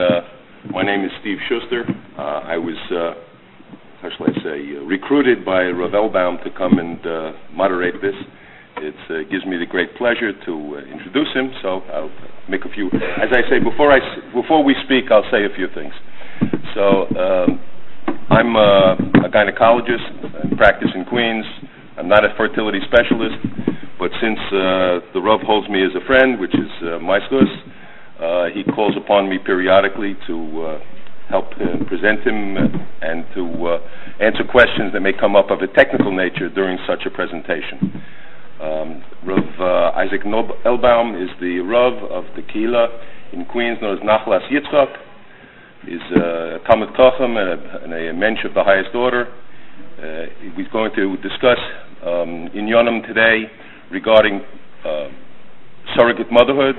My name is Steve Schuster. I was, recruited by Rav Elbaum to come and moderate this. It gives me the great pleasure to introduce him, so I'll make a few. As I say, before we speak, I'll say a few things. So, I'm a gynecologist. I practice in Queens. I'm not a fertility specialist, but since the Rav holds me as a friend, which is my source, he calls upon me periodically to help present him and to answer questions that may come up of a technical nature during such a presentation. Rav Isaac Elbaum is the Rav of the Kehila in Queens, known as Nachlas Yitzchak. He's a Talmid Chacham and a mensch of the highest order. He's going to discuss in Yonim today regarding surrogate motherhood,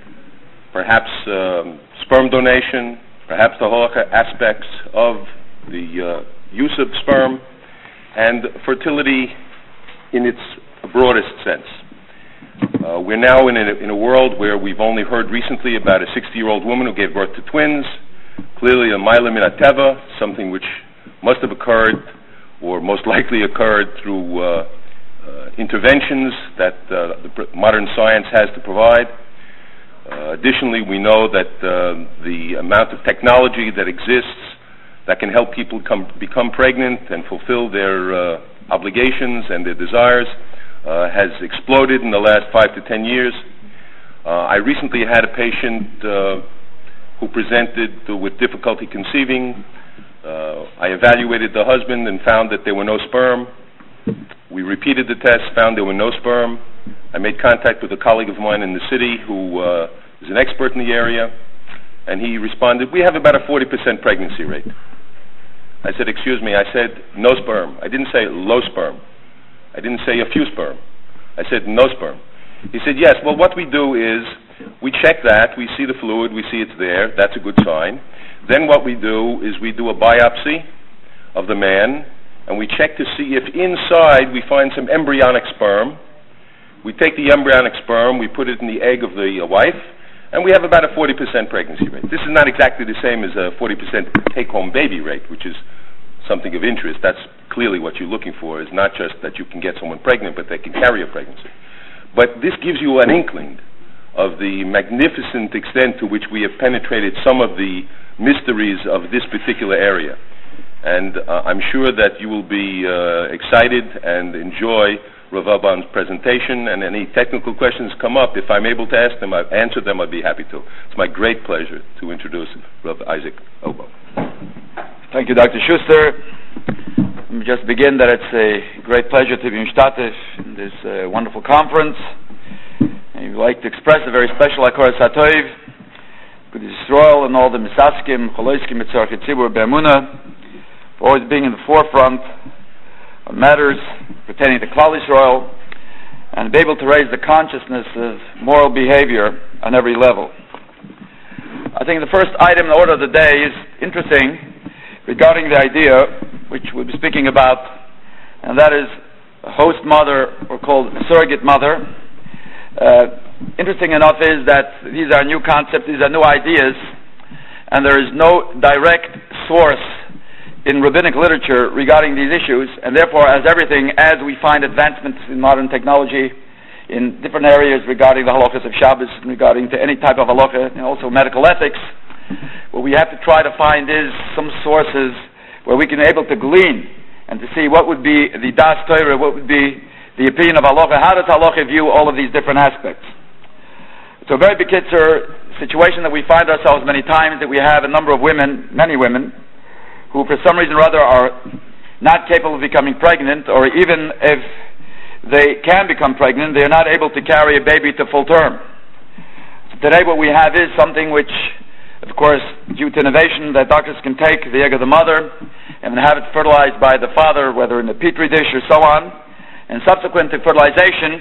perhaps sperm donation, perhaps the halacha aspects of the use of sperm, and fertility in its broadest sense. We're now in a world where we've only heard recently about a 60-year-old woman who gave birth to twins, clearly a Maila Min HaTeva, something which must have occurred or most likely occurred through interventions that modern science has to provide. Additionally, we know that the amount of technology that exists that can help people become pregnant and fulfill their obligations and their desires has exploded in the last 5 to 10 years. I recently had a patient who presented with difficulty conceiving. I evaluated the husband and found that there were no sperm. We repeated the test, found there were no sperm. I made contact with a colleague of mine in the city who is an expert in the area, and he responded, "We have about a 40% pregnancy rate." I said, "Excuse me," I said, "no sperm." I didn't say low sperm. I didn't say a few sperm. I said no sperm. He said, "Yes, well, what we do is we check that, we see the fluid, we see it's there, that's a good sign. Then what we do is we do a biopsy of the man, and we check to see if inside we find some embryonic sperm. We take the embryonic sperm, we put it in the egg of the wife, and we have about a 40% pregnancy rate." This is not exactly the same as a 40% take-home baby rate, which is something of interest. That's clearly what you're looking for, is not just that you can get someone pregnant, but they can carry a pregnancy. But this gives you an inkling of the magnificent extent to which we have penetrated some of the mysteries of this particular area. And I'm sure that you will be excited and enjoy Rav Elbaum's presentation, and any technical questions come up, if I'm able to answer them, I'd be happy to. It's my great pleasure to introduce Rav Isaac Elbaum. Thank you, Dr. Schuster. Let me just begin that it's a great pleasure to be mishtatef in this wonderful conference. And we'd like to express a very special Hakaras HaTov with Yisrael and all the Misaskim, Choloiskim, Mitzarech Tzibur, Be'emunah, for always being in the forefront of matters pertaining to Klal Yisrael and be able to raise the consciousness of moral behavior on every level. I think the first item in the order of the day is interesting regarding the idea which we'll be speaking about, and that is a host mother, or called surrogate mother. Interesting enough is that these are new concepts, these are new ideas, and there is no direct source in rabbinic literature regarding these issues, and therefore, as everything, as we find advancements in modern technology in different areas regarding the halachas of Shabbos, regarding to any type of halacha, and also medical ethics, what we have to try to find is some sources where we can be able to glean and to see what would be the Das Torah, what would be the opinion of halacha, how does halacha view all of these different aspects. It's a very bekitzer situation that we find ourselves many times, that we have a number of women, many women, who for some reason or other are not capable of becoming pregnant, or even if they can become pregnant, they are not able to carry a baby to full term. So today what we have is something which, of course, due to innovation, that doctors can take the egg of the mother and have it fertilized by the father, whether in a petri dish or so on, and subsequent to fertilization,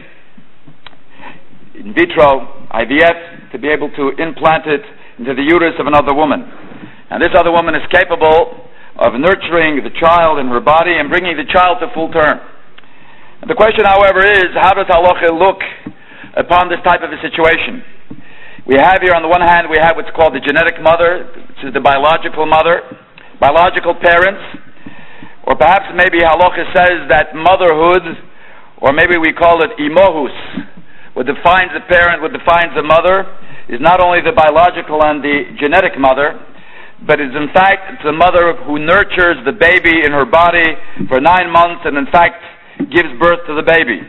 in vitro, IVF, to be able to implant it into the uterus of another woman. And this other woman is capable of nurturing the child in her body and bringing the child to full term. And the question, however, is, how does halacha look upon this type of a situation? We have here, on the one hand, we have what's called the genetic mother, which is the biological mother, biological parents, or perhaps maybe halacha says that motherhood, or maybe we call it imohus, what defines the parent, what defines the mother, is not only the biological and the genetic mother, but is in fact it's the mother who nurtures the baby in her body for 9 months and in fact gives birth to the baby.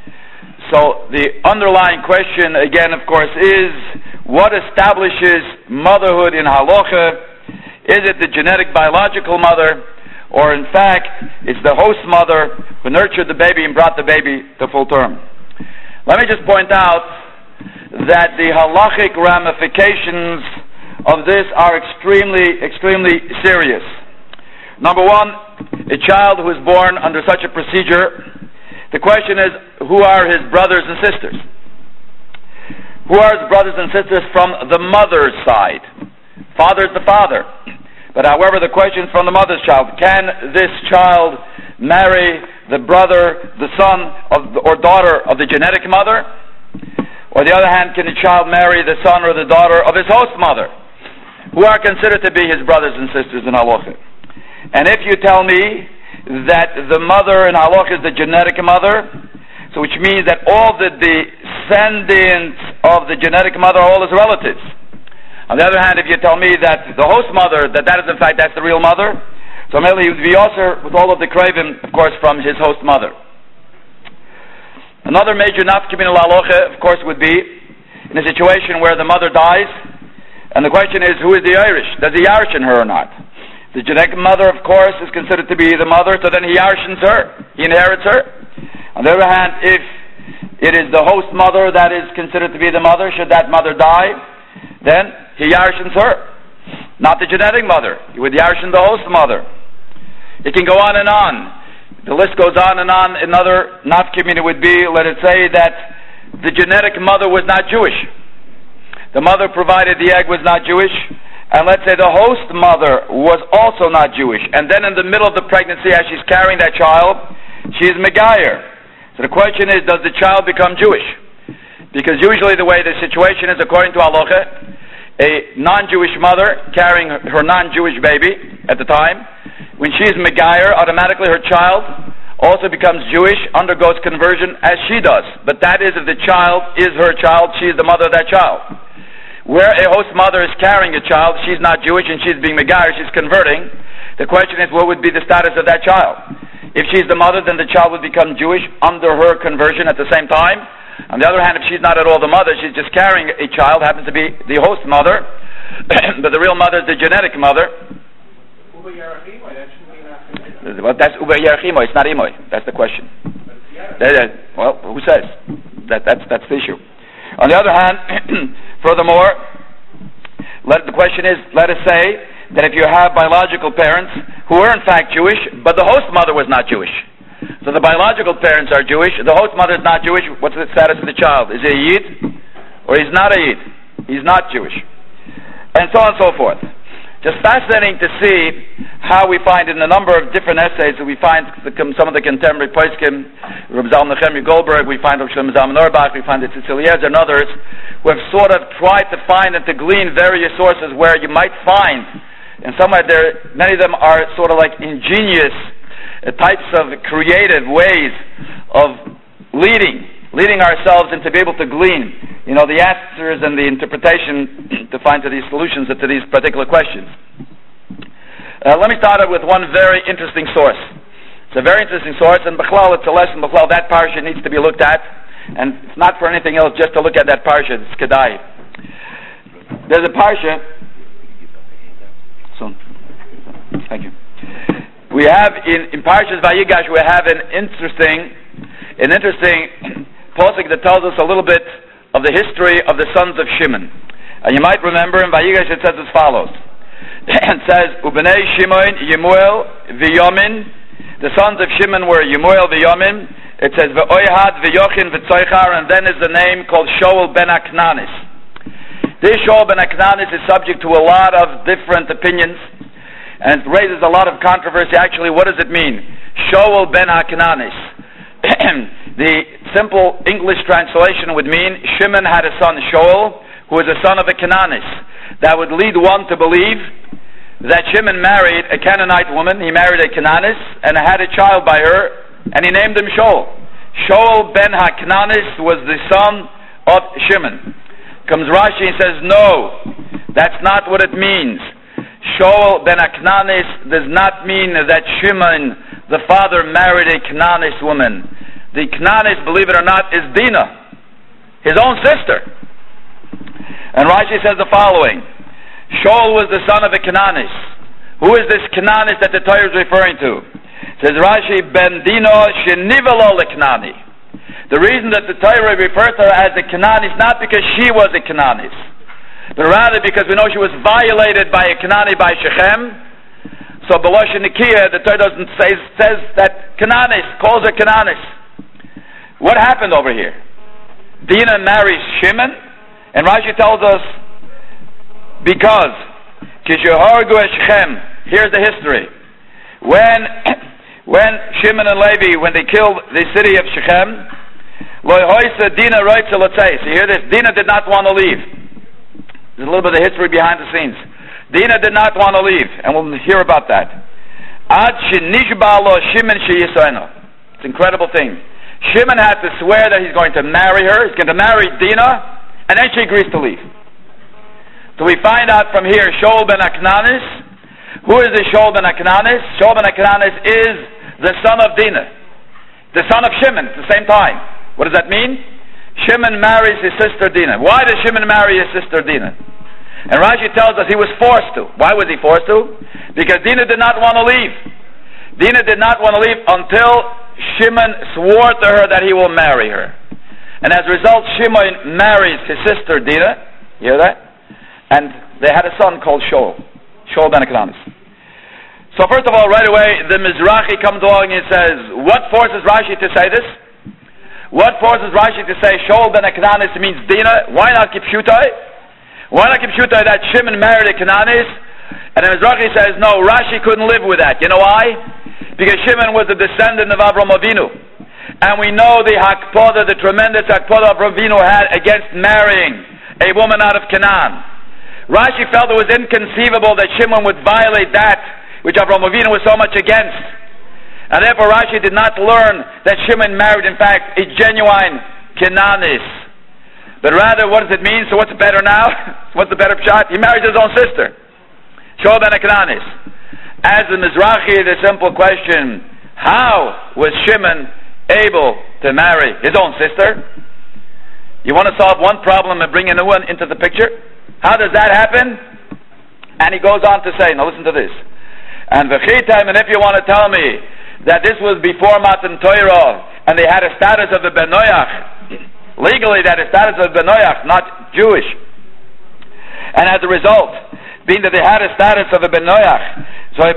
So the underlying question, again, of course, is what establishes motherhood in halacha? Is it the genetic biological mother, or in fact, it's the host mother who nurtured the baby and brought the baby to full term? Let me just point out that the halachic ramifications of this are extremely, extremely serious. Number one, a child who is born under such a procedure, the question is, who are his brothers and sisters? Who are his brothers and sisters from the mother's side? Father is the father. But however, the question is from the mother's child. Can this child marry the brother, the son, or daughter of the genetic mother? Or on the other hand, can a child marry the son or the daughter of his host mother? Who are considered to be his brothers and sisters in halacha? And if you tell me that the mother in halacha is the genetic mother, so which means that all the descendants of the genetic mother are all his relatives. On the other hand, if you tell me that the host mother, that is in fact, that's the real mother, so mainly he would be also with all of the craven, of course, from his host mother. Another major nafkamin halacha, of course, would be in a situation where the mother dies, and the question is, who is the Irish? Does he yarshin her or not? The genetic mother, of course, is considered to be the mother, so then he yarshins her. He inherits her. On the other hand, if it is the host mother that is considered to be the mother, should that mother die, then he yarshins her. Not the genetic mother. He would yarshin the host mother. It can go on and on. The list goes on and on. Another nafkamin would be, let it say that the genetic mother was not Jewish. The mother provided the egg was not Jewish. And let's say the host mother was also not Jewish. And then in the middle of the pregnancy, as she's carrying that child, she is Megayer. So the question is, does the child become Jewish? Because usually the way the situation is, according to halacha, a non-Jewish mother carrying her non-Jewish baby at the time, when she is Megayer, automatically her child also becomes Jewish, undergoes conversion as she does. But that is if the child is her child, she is the mother of that child. Where a host mother is carrying a child, she's not Jewish and she's being Megayer, she's converting. The question is, what would be the status of that child? If she's the mother, then the child would become Jewish under her conversion at the same time. On the other hand, if she's not at all the mother, she's just carrying a child, happens to be the host mother, but the real mother is the genetic mother. Well, that's Uber Yerachimo, it's not Imoy. That's the question. Well, who says? That's the issue. On the other hand, furthermore, the question is, let us say that if you have biological parents who are in fact Jewish, but the host mother was not Jewish. So the biological parents are Jewish, the host mother is not Jewish, what's the status of the child? Is he a Yid? Or he's not a Yid? He's not Jewish. And so on and so forth. Just fascinating to see how we find in a number of different essays that we find some of the contemporary poskim, Reb Zalman Nechemia Goldberg, we find Reb Shlomo Zalman Auerbach, we find the Tzitzieliezer and others, who have sort of tried to find and to glean various sources where you might find, and somewhere there, many of them are sort of like ingenious types of creative ways of leading ourselves and to be able to glean, the answers and the interpretation to find to these solutions to these particular questions. Let me start out with one very interesting source. It's a very interesting source, and Bechlal, it's a lesson. Bechlal, that parsha needs to be looked at, and it's not for anything else, just to look at that parsha. It's Kedai. There's a parsha. Soon. Thank you. We have in Parshas Vayigash, we have an interesting posuk that tells us a little bit of the history of the sons of Shimon. And you might remember in Vayigash it says as follows. It says, Ubenei Shimon, Yemuel, V'yomin. The sons of Shimon were Yemuel, V'yomin. It says, V'oihad, V'yochin, V'tzoichar, and then is the name called Shaul ben Aknanis. This Shaul ben Aknanis is subject to a lot of different opinions, and it raises a lot of controversy. Actually, what does it mean? Shaul ben Aknanis. The simple English translation would mean Shimon had a son Shaul, who is a son of a Canaanite. That would lead one to believe that Shimon married a Canaanite woman. He married a Canaanite and had a child by her, and he named him Shaul. Shaul ben HaKananis was the son of Shimon. Comes Rashi and says, no, that's not what it means. Shaul ben HaKananis does not mean that Shimon, the father, married a Canaanite woman. The Canaanite, believe it or not, is Dinah, his own sister. And Rashi says the following: Shaul was the son of a Canaanite. Who is this Canaanite that the Torah is referring to? Says Rashi, Ben Dino Shenivelo LeKnani. The reason that the Torah refers to her as a Canaanite is not because she was a Canaanite, but rather because we know she was violated by a Canaanite by Shechem. So Beloshe Nikia, the Torah doesn't say, says that Canaanite, calls her Canaanite. What happened over here? Dinah marries Shimon, and Rashi tells us because Kishahargu Shechem. Here's the history. When Shimon and Levi, when they killed the city of Shechem, Dinah writes to Latzei. So hear this: Dinah did not want to leave. There's a little bit of history behind the scenes. Dinah did not want to leave, and we'll hear about that. Ad shenishba lo Shimon sheyisayna. It's an incredible thing. Shimon had to swear that he's going to marry her. He's going to marry Dinah, and then she agrees to leave. So we find out from here, Shaul ben HaKananis. Who is this Shaul ben HaKananis? Shaul ben HaKananis is the son of Dinah, the son of Shimon at the same time. What does that mean? Shimon marries his sister Dinah. Why does Shimon marry his sister Dinah? And Rashi tells us he was forced to. Why was he forced to? Because Dinah did not want to leave. Dinah did not want to leave until Shimon swore to her that he will marry her. And as a result, Shimon marries his sister Dinah. You hear that? And they had a son called Shaul ben HaKananis. So first of all, right away, the Mizrahi comes along and says, what forces Rashi to say this? What forces Rashi to say Shaul ben HaKananis means Dinah? Why not keep Shutai? Why not keep Shutai that Shimon married a Canaanite? And the Mizrahi says, no, Rashi couldn't live with that. You know why? Because Shimon was a descendant of Avraham Avinu. And we know the Hakpodah, the tremendous Hakpodah Avraham Avinu had against marrying a woman out of Canaan. Rashi felt it was inconceivable that Shimon would violate that which Avraham Avinu was so much against. And therefore Rashi did not learn that Shimon married, in fact, a genuine Canaanite. But rather, what does it mean? So what's better now? What's the better shot? He married his own sister, Shaul ben HaKananis. As the Mizrahi, the simple question: how was Shimon able to marry his own sister? You want to solve one problem and bring a new one into the picture? How does that happen? And he goes on to say, now listen to this. And v'chitam, and if you want to tell me that this was before Matan Torah, and they had a status of a Benoyach, legally they had a status of a Benoyach, not Jewish. And as a result, being that they had a status of a Benoyach, by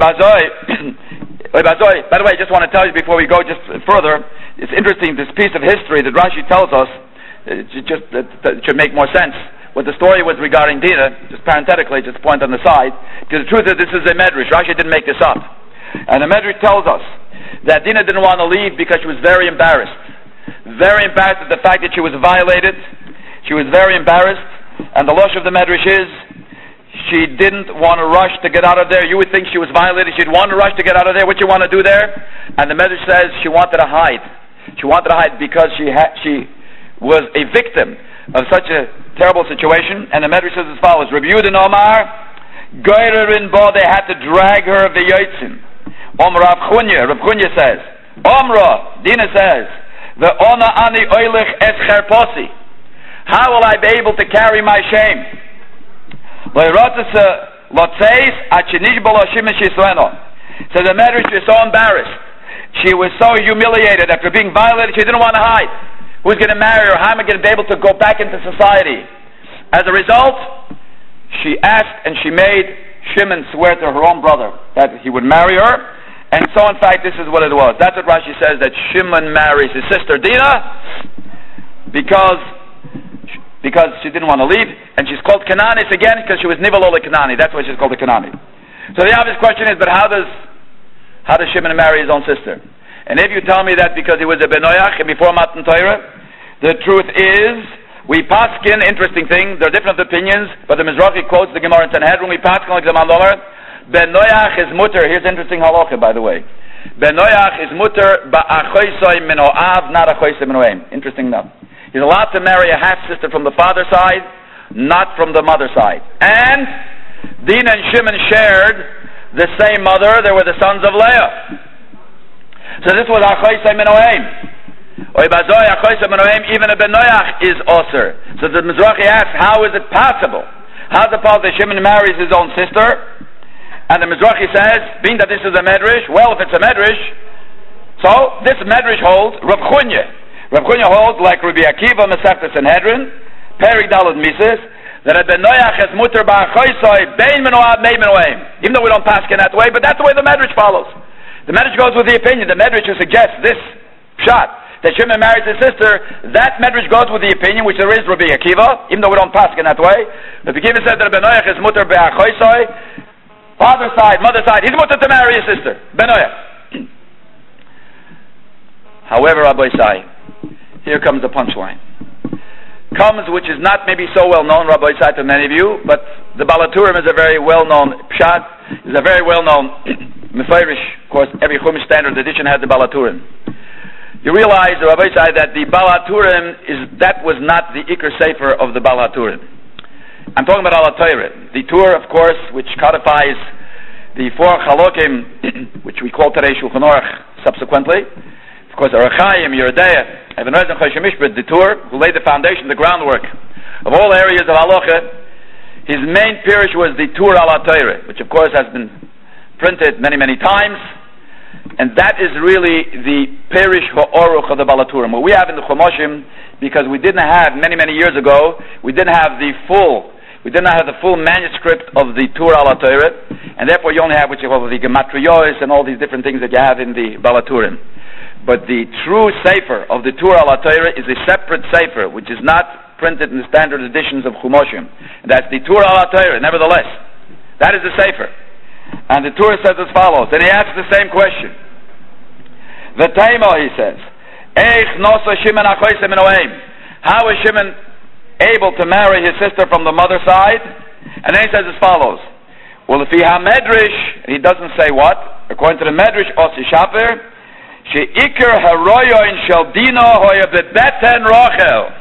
the way, I just want to tell you before we go just further, it's interesting, this piece of history that Rashi tells us, it should make more sense. What the story was regarding Dinah, just parenthetically, just a point on the side, because the truth is this is a medrash. Rashi didn't make this up. And the medrash tells us that Dinah didn't want to leave because she was very embarrassed. Very embarrassed at the fact that she was violated. She was very embarrassed. And the lush of the medrash is, she didn't want to rush to get out of there. You would think she was violated. She'd want to rush to get out of there. What you want to do there? And the Medrash says she wanted to hide. She wanted to hide because she was a victim of such a terrible situation. And the Medrash says as follows: Rabbi Yehuda Omar, Goyrerin Bo, they had to drag her v'yotzim. Rav Chunya says, Omra, Dinah says, Ve'ona ani oilich es cherposi. How will I be able to carry my shame? So the Medrash was so embarrassed. She was so humiliated after being violated, she didn't want to hide. Who's going to marry her? How am I going to be able to go back into society? As a result, she asked and she made Shimon swear to her own brother that he would marry her. And so in fact, this is what it was. That's what Rashi says, that Shimon marries his sister Dinah because she didn't want to leave, and she's called Canaanite again because she was Nivalole Kanani. That's why she's called a Kanani. So the obvious question is, but how does Shimon marry his own sister? And if you tell me that because he was a Benoyach and before Matan Torah, the truth is We paskin, interesting thing, there are different opinions, but the Mizrahi quotes the Gemara in Sanhedrin. We paskin like the Mandomer. Ben Noach is mutter. Here's interesting halacha, by the way. Ben Noach is mutter ba'achoisoi min ho'av, not achoisoi min ho'em. Interesting enough. He's allowed to marry a half-sister from the father's side, not from the mother's side. And Dinah and Shimon shared the same mother. They were the sons of Leah. So this was achoisoi min ho'em. Even a Ben Noach is osir. So the Mizrahi asks, how is it possible? How is it possible that Shimon marries his own sister? And the Mizrahi says, being that this is a medrash, well, if it's a medrash, so this medrash holds Rav Chunya. Rav Chunya holds like Rabbi Akiva, Masechta Sanhedrin, Perik Daled Mises, that a Ben Noach has mutter ba'achoisoi bein menoav mei menoaim. Even though we don't pass in that way, but that's the way the medrash follows. The medrash goes with the opinion. The medrash suggests this shot that Shimon marries his sister. That medrash goes with the opinion, which there is Rabbi Akiva, even though we don't pass in that way. But the Akiva said that Ben Noach is mutter ba'achoisoi. Father's side, mother's side, he's mutter to marry his sister, Ben Noach. However, Rabbi Isai, here comes the punchline. Comes, which is not maybe so well known, Rabbi Isai, to many of you, but the Balaturim is a very well known pshat, is a very well known Mefarish. Of course, every Chumash standard edition has the Balaturim. You realize, Rabbi Isai, that the Balaturim that was not the Iker Sefer of the Balaturim. I'm talking about Al HaTorah. The Tur, of course, which codifies the four Chalokim, which we call today Shulchan Aruch, subsequently. Of course, Orach Chaim, Yeridea, Even HaRezon Choshen Mishpat, the Tur, who laid the foundation, the groundwork of all areas of Halacha. His main parish was the Tur Al HaTorah, which of course has been printed many, many times. And that is really the parish ha'oruch of the Balaturim. What we have in the Chumoshim, because we didn't have, many, many years ago, we didn't have the full manuscript of the Tur Al HaTorah, and therefore you only have what you call the Gematriyos and all these different things that you have in the Balaturim. But the true Sefer of the Tur Al HaTorah is a separate Sefer, which is not printed in the standard editions of Chumoshim. And that's the Tur Al HaTorah, nevertheless. That is the Sefer. And the Tur says as follows, and he asks the same question. V'taimo, he says, Eich nosa Shimon achoisei min ho'em. How is Shimon able to marry his sister from the mother's side? And then he says as follows. Well, if he ha-medrash, he doesn't say what. According to the medrash, Osi Shaper, she'ikar haroyon shel dino hoya bebeten Rachel.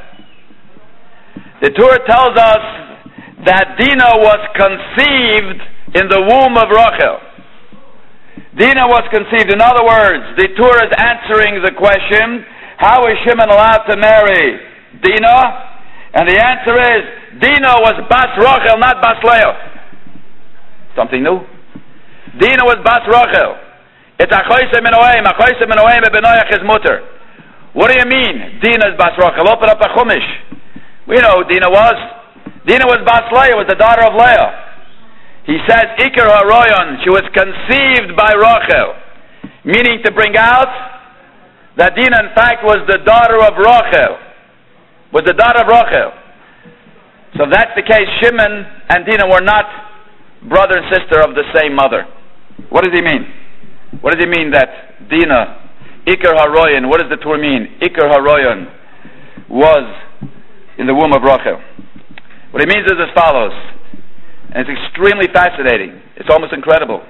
The Torah tells us that Dinah was conceived in the womb of Rachel. Dinah was conceived. In other words, the Torah is answering the question, how is Shimon allowed to marry Dinah? And the answer is, Dinah was Bas Rachel, not Bas Leah. Something new. Dinah was Bas Rachel. It's Achoisei min ho'em. Achoisei min ho'em Ben Noach is mutter. What do you mean, Dinah is Bas Rachel? Open up a Chumash. We know who Dinah was. Dinah was Bas Leah, was the daughter of Leah. He says, Iker HaRoyon, she was conceived by Rachel. Meaning to bring out that Dinah, in fact, was the daughter of Rachel. Was the daughter of Rachel. So if that's the case, Shimon and Dinah were not brother and sister of the same mother. What does he mean? What does he mean that Dinah, Iker HaRoyon, what does the Torah mean? Iker HaRoyon was in the womb of Rachel. What it means is as follows, and it's extremely fascinating. It's almost incredible.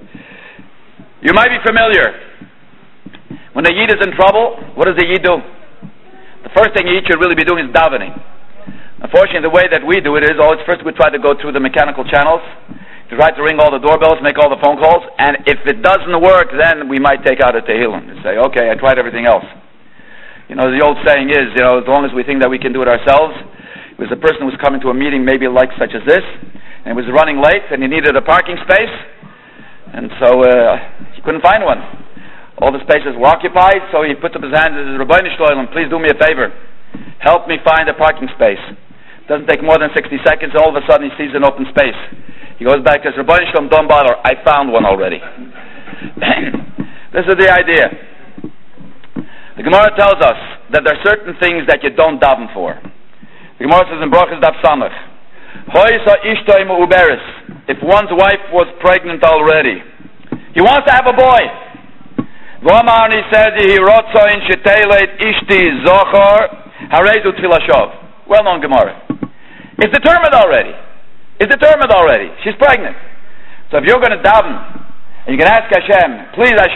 You might be familiar. When a Yid is in trouble, what does the Yid do? The first thing a Yid should really be doing is davening. Unfortunately, the way that we do it is always first we try to go through the mechanical channels, to try to ring all the doorbells, make all the phone calls, and if it doesn't work, then we might take out a Tehillim and say, okay, I tried everything else. You know, the old saying is, you know, as long as we think that we can do it ourselves. It was a person who was coming to a meeting maybe like such as this, and he was running late, and he needed a parking space, and so he couldn't find one. All the spaces were occupied, so he put up his hands and said, Rabbeinu Shloim, please do me a favor. Help me find a parking space. Doesn't take more than 60 seconds, and all of a sudden he sees an open space. He goes back and says, Rabbeinu Shloim, don't bother, I found one already. This is the idea. The Gemara tells us that there are certain things that you don't daven for. The Gemara says in Brachas Daf Samach, if one's wife was pregnant already, he wants to have a boy. He says, well-known Gemara. It's determined already. She's pregnant. So if you're going to daven, and you can ask Hashem,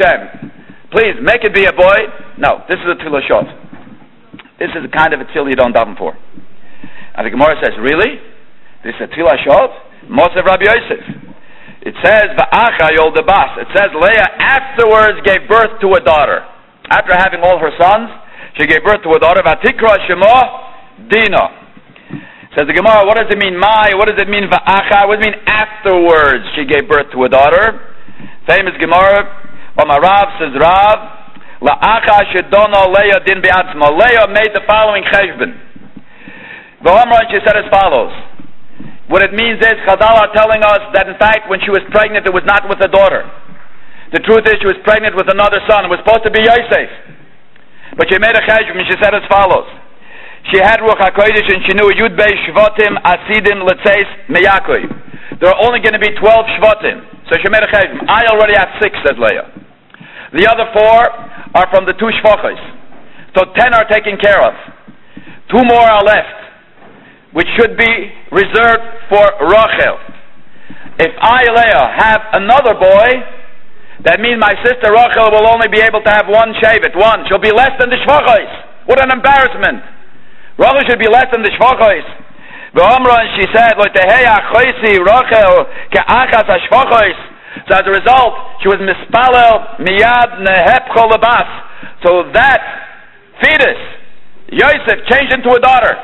please make it be a boy. No, this is a tefillah shov. This is the kind of a tefillah you don't daven for. And the Gemara says, really? This is a tefillah shov? Mosev Rabbi Yosef. It says, Va'acha yol debas. It says Leah afterwards gave birth to a daughter. After having all her sons, she gave birth to a daughter. Vatikra shemo Dina. Says the Gemara, what does it mean, Mai? What does it mean, Va'acha? What does it mean afterwards she gave birth to a daughter? Famous Gemara, Omarav says Rav, La'acha shedono Leah din be'atzma. Leah made the following cheshbon. V'omran, she said as follows. What it means is, Chazal are telling us that in fact when she was pregnant it was not with a daughter. The truth is she was pregnant with another son. It was supposed to be Yosef. But she made a cheshbon and she said as follows. She had Ruach HaKodesh and she knew Yud Bei Shvatim Asidim Letzeis Meyakov. There are only going to be 12 Shvatim. So she made a cheshbon. I already have 6, says Leah. The other 4 are from the 2 Shvachos. So 10 are taken care of. 2 more are left, which should be reserved for Rachel. If I, Leah, have another boy, that means my sister Rachel will only be able to have 1 shevet. 1. She'll be less than the Shvachos. What an embarrassment. Rachel should be less than the Shvachos. V'omra, and she said, Lo teheya choisi Rachel ke'achas hashvachos. So as a result, she was mispalel miyad nehepcho lebas. So that fetus, Yosef, changed into a daughter.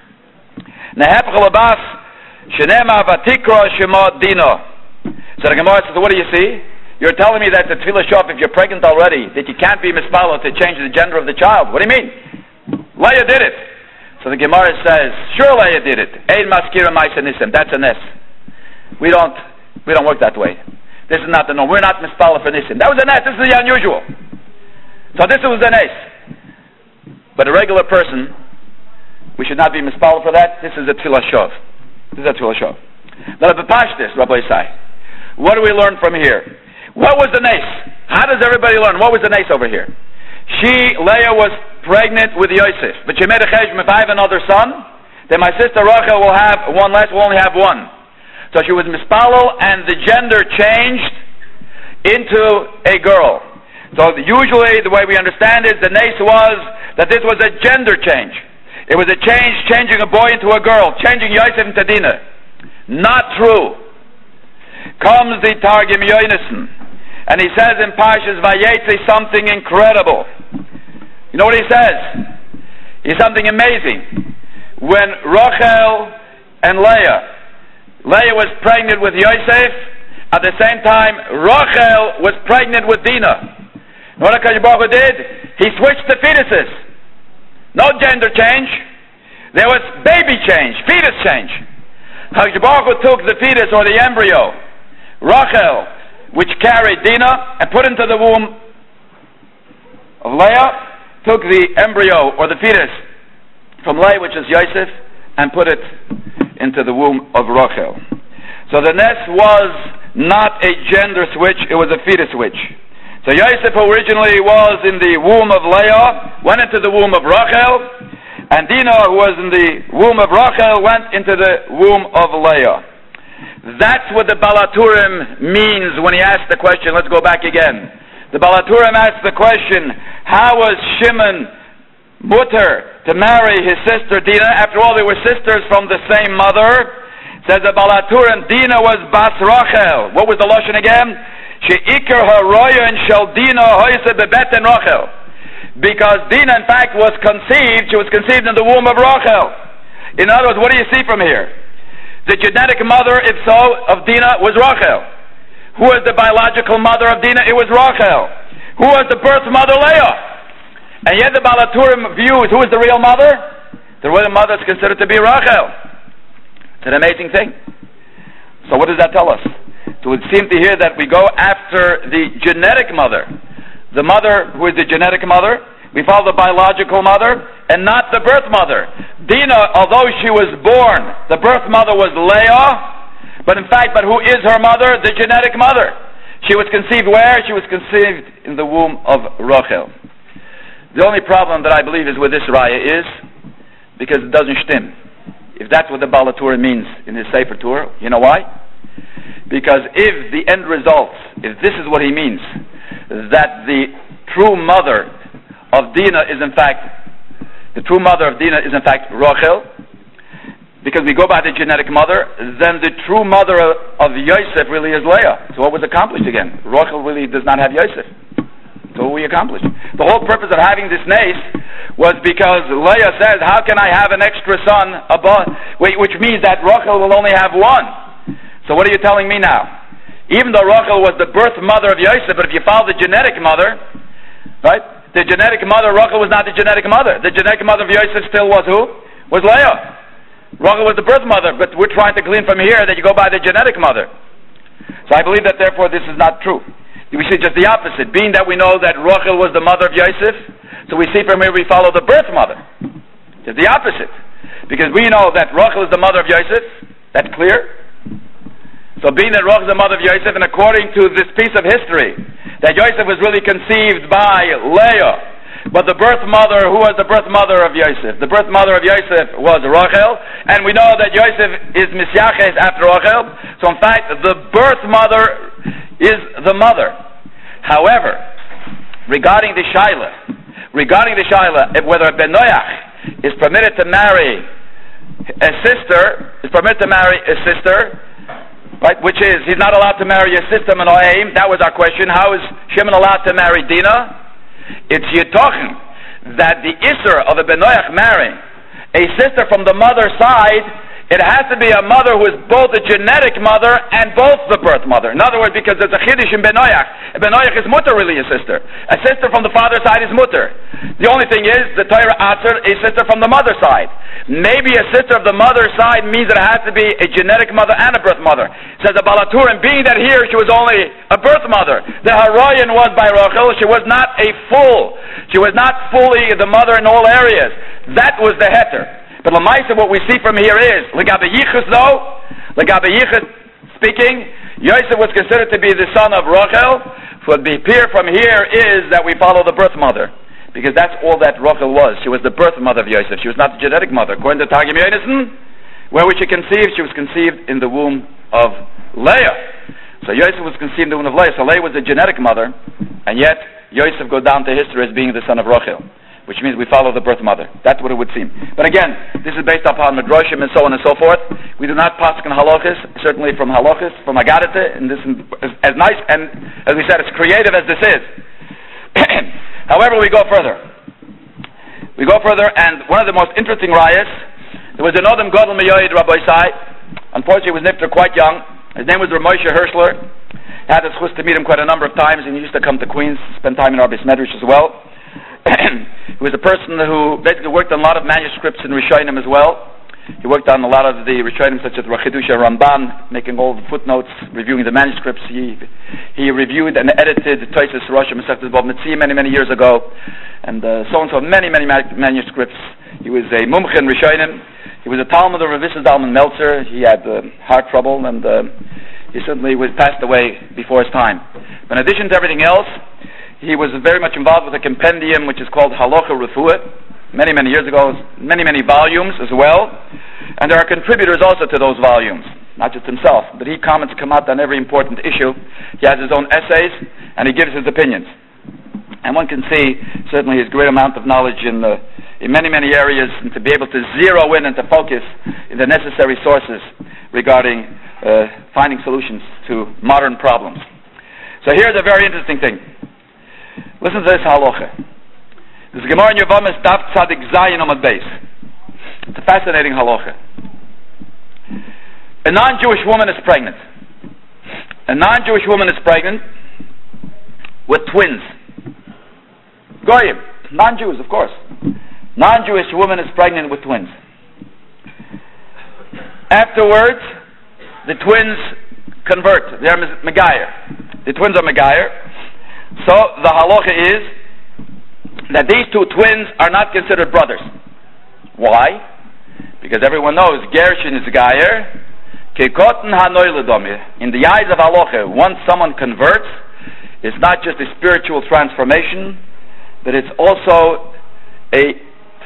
Nehepcho lebas, shenema vatikro shemo dino. So the Gemara says, what do you see? You're telling me that the tefillah shov, if you're pregnant already, that you can't be mispalel to change the gender of the child. What do you mean? Leah did it. So the Gemara says, sure Leah did it. Ein maskira ma'isa nisim. That's a nes. We don't work that way. This is not the norm. We're not mispalel for nisim. That was a nes. This is the unusual. So this was a nes. But a regular person, we should not be mispalel for that. This is a tefillah shov. Now the pashtus, Rabbi Isai. What do we learn from here? What was the nes? How does everybody learn? What was the nes over here? Leah was pregnant with Yosef, but she made a cheshbon. If I have another son, then my sister Rachel will have 1 less. We'll only have 1. So she was mispalel, and the gender changed into a girl. So usually, the way we understand it, the nes was that this was a gender change. It was a change, changing a boy into a girl, changing Yosef into Dinah. Not true. Comes the Targum Yonason, and he says in Parshas Vayetze something incredible. You know what he says? He's something amazing. When Rachel and Leah was pregnant with Yosef, at the same time Rachel was pregnant with Dinah. You know what HaKadosh Baruch Hu did? He switched the fetuses. No gender change. There was baby change, fetus change. HaKadosh Baruch Hu took the fetus or the embryo, Rachel, which carried Dinah, and put into the womb of Leah, took the embryo or the fetus from Leah, which is Yosef, and put it into the womb of Rachel. So the nes was not a gender switch, it was a fetus switch. So Yosef, who originally was in the womb of Leah, went into the womb of Rachel, and Dinah, who was in the womb of Rachel, went into the womb of Leah. That's what the Balaturim means when he asked the question. Let's go back again. The Balaturim asked the question, how was Shimon mutter to marry his sister Dinah? After all, they were sisters from the same mother. Says the Balaturim, Dinah was Bas Rachel. What was the Lashon again? She'ikar haroya and shel Dinah hoyse bebeten Rachel. Because Dinah, in fact, was conceived. She was conceived in the womb of Rachel. In other words, what do you see from here? The genetic mother, if so, of Dinah was Rachel. Who was the biological mother of Dinah? It was Rachel. Who was the birth mother? Leah. And yet the Balaturim views who is the real mother? The real mother is considered to be Rachel. It's an amazing thing. So what does that tell us? So it would seem to hear that we go after the genetic mother. The mother who is the genetic mother. We follow the biological mother and not the birth mother. Dinah, although she was born, the birth mother was Leah, but in fact, who is her mother? The genetic mother. She was conceived where? She was conceived in the womb of Rachel. The only problem that I believe is with this raya is because it doesn't stim. If that's what the Baal HaTorah means in his Sefer Torah, you know why? Because if the end result, if this is what he means, that the true mother of Dinah is in fact Rachel, because we go by the genetic mother, then the true mother of Yosef really is Leah. So what was accomplished again? Rachel really does not have Yosef. So what we accomplished? The whole purpose of having this nace was because Leah says, how can I have an extra son above, which means that Rachel will only have one. So what are you telling me now? Even though Rachel was the birth mother of Yosef, but if you follow the genetic mother, right? The genetic mother, Rachel was not the genetic mother. The genetic mother of Yosef still was who? Was Leah. Rachel was the birth mother, but we're trying to glean from here that you go by the genetic mother. So I believe that therefore this is not true. We see just the opposite. Being that we know that Rachel was the mother of Yosef, so we see from here we follow the birth mother. Just the opposite. Because we know that Rachel is the mother of Yosef. That's clear. So being that Rachel is the mother of Yosef, and according to this piece of history, that Yosef was really conceived by Leah, but the birth mother, who was the birth mother of Yosef? The birth mother of Yosef was Rachel, and we know that Yosef is Misyaches after Rachel, so in fact the birth mother is the mother. However, regarding the Shaila, whether a Ben Noach is permitted to marry a sister, right, which is, he's not allowed to marry a sister Menoaim. That was our question. How is Shimon allowed to marry Dinah? It's Yitochen that the Isser of a Ben Noach marrying a sister from the mother's side, it has to be a mother who is both a genetic mother and both the birth mother. In other words, because there's a Chiddush in Ben Noach. Ben Noach is mutter, really, a sister. A sister from the father's side is mutter. The only thing is, the Torah Atzer, a sister from the mother's side. Maybe a sister of the mother's side means that it has to be a genetic mother and a birth mother. Says the Baal HaTorah, and being that here she was only a birth mother, the Haroyan was by Rachel, she was not fully the mother in all areas. That was the heter. But Lamaisa, what we see from here is, Legabe Yichus speaking, Yosef was considered to be the son of Rachel. What we appear from here is that we follow the birth mother, because that's all that Rachel was. She was the birth mother of Yosef. She was not the genetic mother. According to Targum Yonason, where was she conceived? She was conceived in the womb of Leah. So Yosef was conceived in the womb of Leah. So Leah was the genetic mother, and yet Yosef goes down to history as being the son of Rachel, which means we follow the birth mother. That's what it would seem. But again, this is based upon Midrashim and so on and so forth. We do not pasuk in halachas, certainly from halachas, from Agadata, and this is as nice and, as we said, as creative as this is. However, we go further. And one of the most interesting rayas, there was an Odom Gadol Meyoid Rabbi Sai. Unfortunately, he was nifter quite young. His name was Rav Moshe Hirschler. I had the chus to meet him quite a number of times, and he used to come to Queens, spend time in our Beis Medrash as well. He was a person who basically worked on a lot of manuscripts in Rishonim as well. He worked on a lot of the Rishonim, such as Rachidusha Ramban, making all the footnotes, reviewing the manuscripts. He reviewed and edited Tosis Rosh Masechtas Bava Metzia many years ago, and so on, many manuscripts. He was a mumche in Rishonim. He was a Talmud of Rav Issa Zalman Meltzer. He had heart trouble, and he certainly was passed away before his time. But in addition to everything else, he was very much involved with a compendium which is called Halacha Refuah, many years ago, many volumes as well. And there are contributors also to those volumes, not just himself, but he comments come out on every important issue. He has his own essays, and he gives his opinions. And one can see certainly his great amount of knowledge in many areas, and to be able to zero in and to focus in the necessary sources regarding finding solutions to modern problems. So here's a very interesting thing. Listen to this halacha. This is Gemara in Yevamos Daf Tzadik Zayin Amud Beis. It's a fascinating halacha. A non-Jewish woman is pregnant. With twins. Goyim, non-Jews, of course. Non-Jewish woman is pregnant with twins. Afterwards, the twins convert. They are Megayer. The twins are Megayer. So the halacha is that these two twins are not considered brothers. Why? Because everyone knows Gershon is Gayer, Kekoten HaNoiledomi. In the eyes of halacha, once someone converts, it's not just a spiritual transformation, but it's also a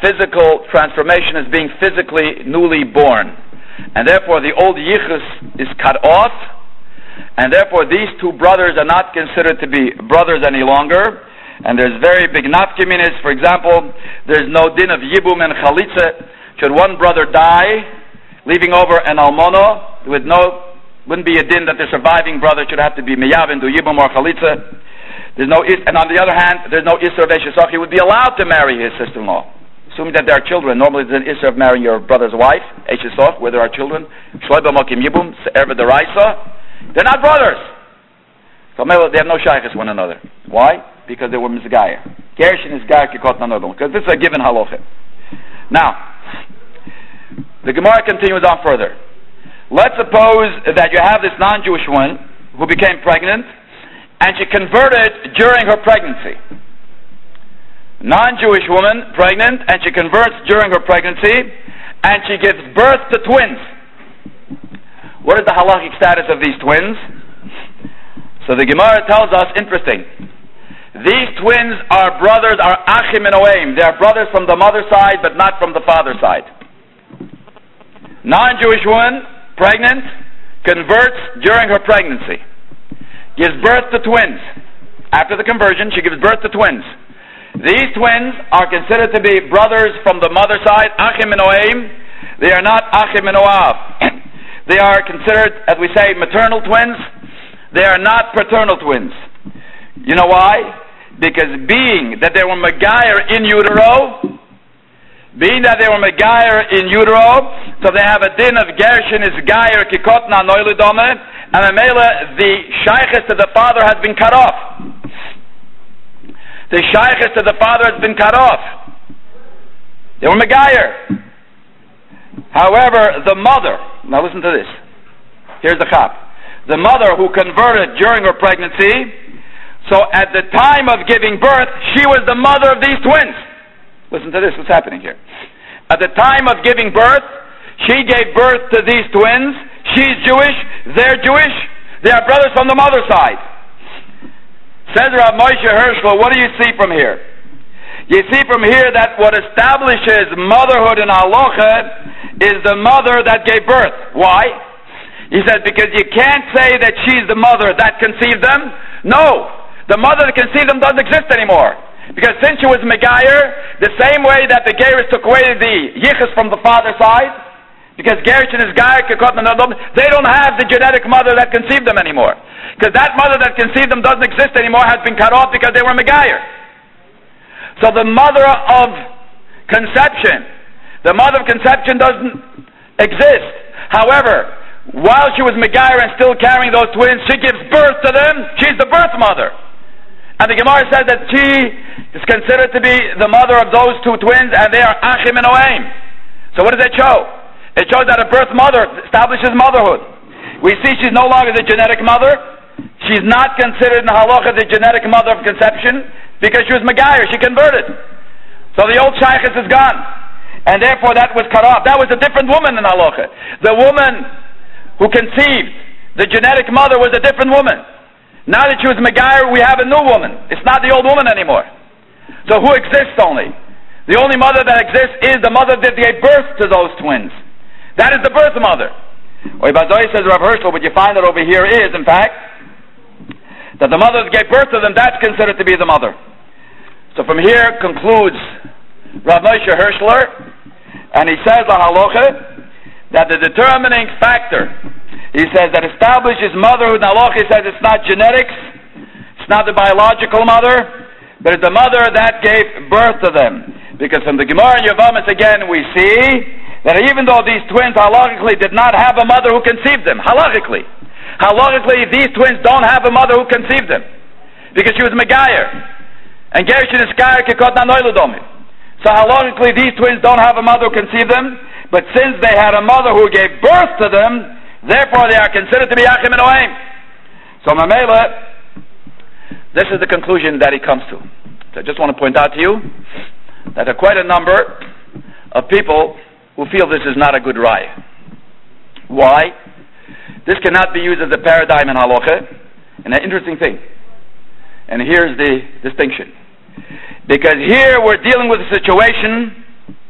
physical transformation as being physically newly born. And therefore the old yichus is cut off, and therefore these two brothers are not considered to be brothers any longer. And there's very big nafkaminas. For example, there's no din of yibum and chalitza. Should one brother die, leaving over an almono, wouldn't be a din that the surviving brother should have to be meyavin, do yibum or chalitza. And on the other hand, there's no isser of eshesach. He would be allowed to marry his sister-in-law, assuming that there are children. Normally there's an isser of marrying your brother's wife, eshesach, where there are children. Shloiba mokim yibum, erva deraisa. They're not brothers. So they have no shaykhs one another. Why? Because they were mizgayer. Gershon is gayer kikot nanodom. Because this is a given halacha. Now, the Gemara continues on further. Let's suppose that you have this non-Jewish woman who became pregnant, and she converted during her pregnancy. Non-Jewish woman, pregnant, and she converts during her pregnancy, and she gives birth to twins. What is the halachic status of these twins? So the Gemara tells us, interesting, these twins are brothers, are achim and oim. They are brothers from the mother's side, but not from the father's side. Non-Jewish woman, pregnant, converts during her pregnancy, gives birth to twins. After the conversion, she gives birth to twins. These twins are considered to be brothers from the mother's side, achim and oim. They are not achim and oav. They are considered, as we say, maternal twins. They are not paternal twins. You know why? Because being that they were megayer in utero, so they have a din of Gershon is gayer kikotna noilidome, and Amela, the shaykhis to the father has been cut off. The shaykhis to the father has been cut off. They were megayer. However, the mother, now listen to this. Here's the chap. The mother who converted during her pregnancy, so at the time of giving birth, she was the mother of these twins. Listen to this, what's happening here. At the time of giving birth, she gave birth to these twins. She's Jewish, they're Jewish, they are brothers from the mother's side. Says Rav Moshe Hershel, what do you see from here? You see from here that what establishes motherhood in halacha is the mother that gave birth. Why? He says, because you can't say that she's the mother that conceived them. No, the mother that conceived them doesn't exist anymore. Because since she was Megayer, the same way that the Geiris took away the Yichus from the father's side, because Gershon is Gayer, they don't have the genetic mother that conceived them anymore. Because that mother that conceived them doesn't exist anymore, has been cut off because they were Megayer. So the mother of conception doesn't exist. However, while she was Megayer and still carrying those twins, she gives birth to them. She's the birth mother. And the Gemara says that she is considered to be the mother of those two twins, and they are Achim and Oaim. So what does that show? It shows that a birth mother establishes motherhood. We see she's no longer the genetic mother. She's not considered in the halacha the genetic mother of conception because she was Megayer. She converted. So the old shaykhis is gone. And therefore that was cut off. That was a different woman in halacha. The woman who conceived, the genetic mother, was a different woman. Now that she was Megayer, we have a new woman. It's not the old woman anymore. So who exists only? The only mother that exists is the mother that gave birth to those twins. That is the birth mother. Oibazoi says, Rav Hershel, what you find out over here is, in fact, that the mother that gave birth to them, that's considered to be the mother. So from here concludes Rav Moshe Hershler, and he says the halacha, that the determining factor, he says, that establishes motherhood in halacha, he says it's not genetics, it's not the biological mother, but it's the mother that gave birth to them. Because from the Gemara in Yevamos again we see that even though these twins halachically did not have a mother who conceived them, halachically these twins don't have a mother who conceived them, because she was Megayer, and Gershon is Gayer kikot nanoiludomi. So halachically these twins don't have a mother who conceived them, but since they had a mother who gave birth to them, therefore they are considered to be Achim and Oaim. So Mamela, this is the conclusion that he comes to. So I just want to point out to you that there are quite a number of people who feel this is not a good raya. Why? This cannot be used as a paradigm in halacha. And an interesting thing, and here's the distinction, because here we're dealing with a situation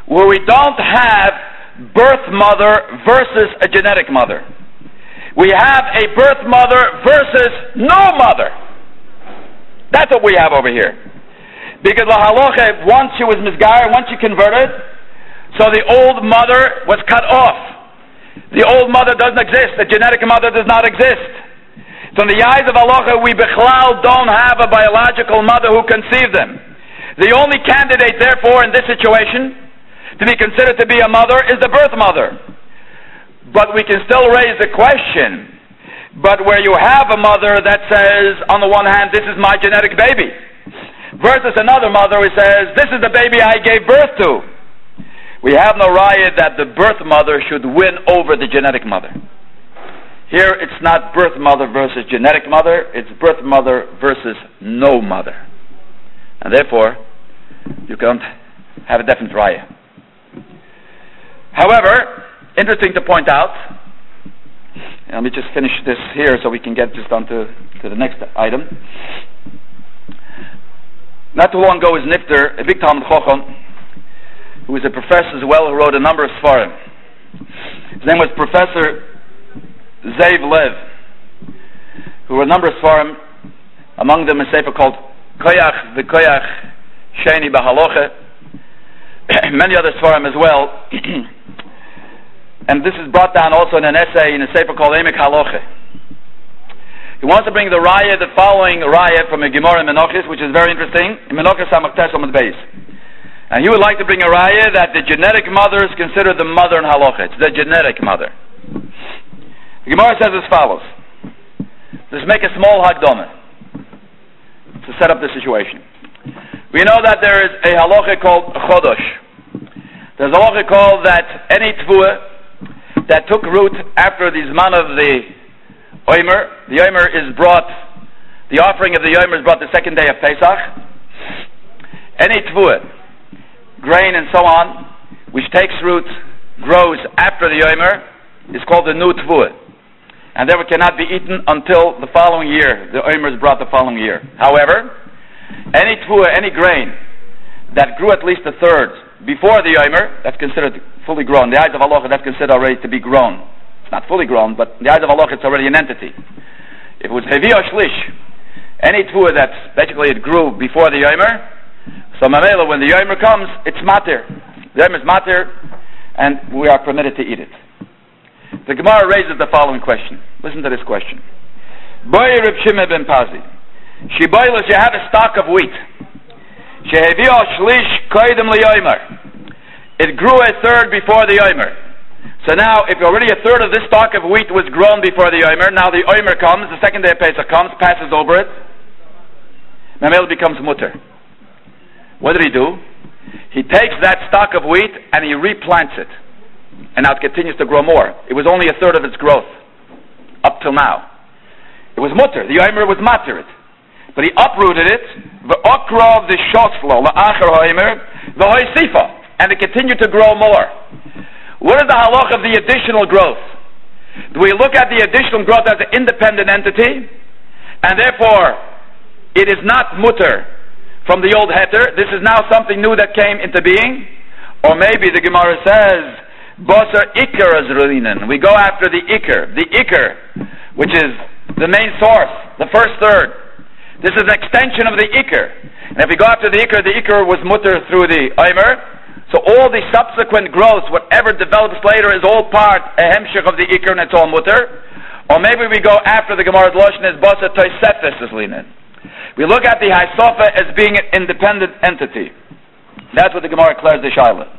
where we don't have birth mother versus a genetic mother. We have a birth mother versus no mother. That's what we have over here. Because la halacha, once she was misgayer, once she converted, so the old mother was cut off. The old mother doesn't exist. The genetic mother does not exist. So in the eyes of halacha, we bechlal don't have a biological mother who conceived them. The only candidate, therefore, in this situation, to be considered to be a mother is the birth mother. But we can still raise the question, but where you have a mother that says, on the one hand, this is my genetic baby, versus another mother who says, this is the baby I gave birth to, we have no raya that the birth mother should win over the genetic mother. Here it's not birth mother versus genetic mother, it's birth mother versus no mother. And therefore, you can't have a definite raya. However, interesting to point out, and let me just finish this here so we can get just on to the next item. Not too long ago was Nifter, a big Talmud Chacham, who was a professor as well, who wrote a number of Sfarim. His name was Professor Zev Lev, who wrote a number of Sfarim, among them a sefer called Koyach V'Koyach Sheni B'Haloche, many other Sfarim as well. And this is brought down also in an essay in a sefer called Emek Haloche. He wants to bring the raya, the following raya from a Gemara in Menachos, which is very interesting, in Menachos Samach Tes Amud Beis. And he would like to bring a raya that the genetic mother is considered the mother in Haloche. It's the genetic mother. The Gemara says as follows. Let's make a small Hagdama to set up the situation. We know that there is a Haloche called Chodosh. There's a Haloche called that any Tvua that took root after the Zman of the Omer is brought, the offering of the Omer is brought the second day of Pesach. Any Tvua, grain and so on, which takes root, grows after the Omer, is called the new Tvua. And therefore cannot be eaten until the following year. The Omer is brought the following year. However, any Tvua, any grain that grew at least a third before the Omer, that's considered fully grown. In the eyes of Allah, that's considered already to be grown. It's not fully grown, but in the eyes of Allah, it's already an entity. If it was Hevi or Shlish, any Tvua that's basically it grew before the Omer, so Mamela, when the Omer comes, it's Matir. The Omer is Matir, and we are permitted to eat it. The Gemara raises the following question. Listen to this question. Boy Reb Shimon ben Pazi. Shiboilas, you have a stock of wheat. Shehevi or Shlish koidem li'omer. It grew a third before the Omer. So now, if already a third of this stock of wheat was grown before the Omer, now the Omer comes, the second day of Pesach comes, passes over it, Mamel becomes mutter. What did he do? He takes that stock of wheat and he replants it. And now it continues to grow more. It was only a third of its growth up till now. It was mutter. The Omer was materit. But he uprooted it, v'okrav the shoslo, la'achar ha'omer, v'hoisifa. And it continued to grow more. What is the halach of the additional growth? Do we look at the additional growth as an independent entity, and therefore it is not mutter from the old heter? This is now something new that came into being? Or maybe the Gemara says, Basar Iker Azrulinen. We go after the Iker, which is the main source, the first third. This is an extension of the Iker. And if we go after the Iker was mutter through the Omer. So all the subsequent growth, whatever develops later, is all part, a hemshech of the Iker, and it's all mutter. Or maybe we go after the Gemara's Lashon is Basa Toisefes is linen. We look at the Haisofa as being an independent entity. That's what the Gemara declares the Shaila.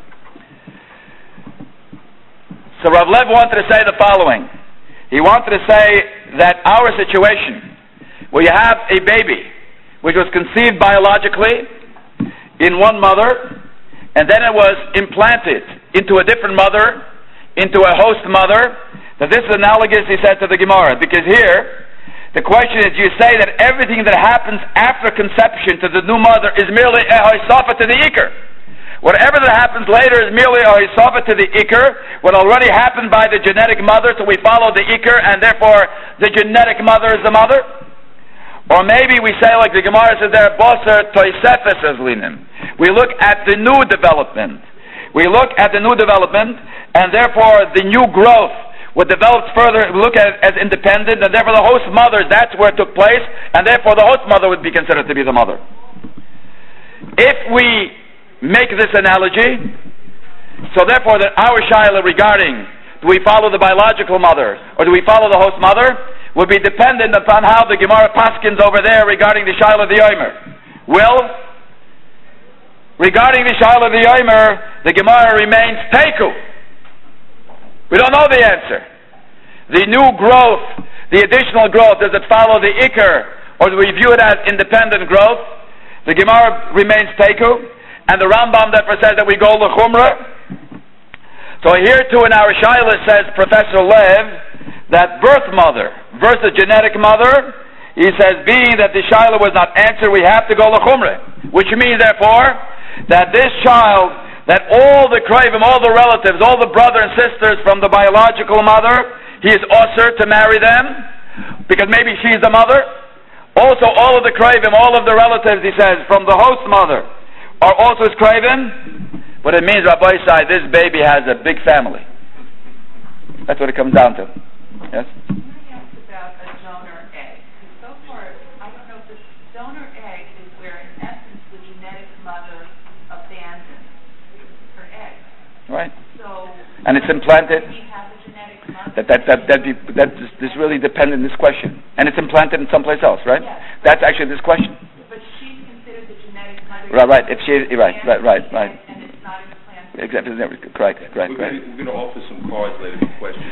So Rav Lev wanted to say the following. He wanted to say that our situation, where you have a baby, which was conceived biologically in one mother, and then it was implanted into a different mother, into a host mother, that this is analogous, he said, to the Gemara. Because here, the question is, you say that everything that happens after conception to the new mother is merely a hoisafa to the Iker. Whatever that happens later is merely a hoisafa to the Iker, what already happened by the genetic mother, so we follow the Iker, and therefore the genetic mother is the mother. Or maybe we say, like the Gemara says there, Boser Toisefes as linim. We look at the new development. we look at the new development, and therefore the new growth would develop further. We look at it as independent, and therefore the host mother, that's where it took place, and therefore the host mother would be considered to be the mother. If we make this analogy, so therefore that our shaila regarding do we follow the biological mother or do we follow the host mother would be dependent upon how the Gemara paskins over there regarding the shaila of the Yomer. Well, regarding the shaila of the Yomer, the Gemara remains teiku. We don't know the answer. The new growth, the additional growth, does it follow the ikar or do we view it as independent growth? The Gemara remains teiku, and the Rambam therefore says that we go l'chumrah. So here too in our shaila says Professor Lev that birth mother versus genetic mother, he says being that the shaila was not answered, we have to go l'chumrah, which means therefore that this child, that all the kravim, all the relatives, all the brother and sisters from the biological mother, he is osur to marry them because maybe she's the mother. Also all of the kravim, all of the relatives, he says, from the host mother are also his kravim. But it means, Rabbi Isai, this baby has a big family. That's what it comes down to. Yes? Can I ask about a donor egg? Because so far, I don't know if the donor egg is where, in essence, the genetic mother abandons her egg. Right. So, and it's implanted. Do we have a genetic mother? That's really dependent on this question. And it's implanted in someplace else, right? Yes. That's actually this question. But she's considered the genetic mother. Right. If she, right. And it's not implanted. Exactly. Correct. We're going to offer some cards later for questions.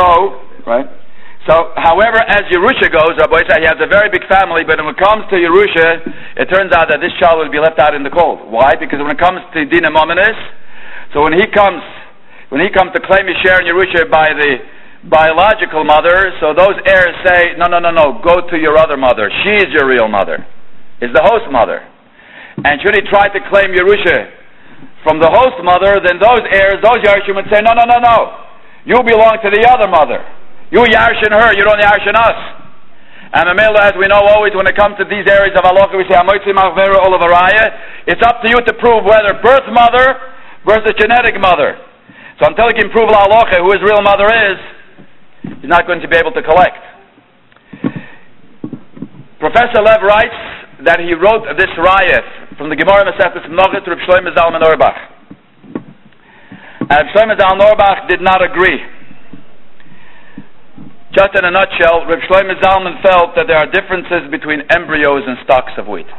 So, however, as Yerusha goes, Rabbi Isai, he has a very big family, but when it comes to Yerusha, it turns out that this child will be left out in the cold. Why? Because when it comes to Dina Mominis, so when he comes to claim his share in Yerusha by the biological mother, so those heirs say, no, go to your other mother. She's your real mother. It's the host mother. And should he try to claim Yerusha from the host mother, then those heirs, those Yarshim would say, no. You belong to the other mother. You Yarshin her, you don't Yarshin us. And Mamela, as we know always when it comes to these areas of halacha, we say, it's up to you to prove whether birth mother versus genetic mother. So until he can prove halacha who his real mother is, he's not going to be able to collect. Professor Lev writes that he wrote this rayat from the Gemara Masechtas Menachos to Reb Shlomo Zalman Auerbach. And Reb Shlomo Zalman Auerbach did not agree. Just in a nutshell, Reb Shlomo Zalman felt that there are differences between embryos and stalks of wheat.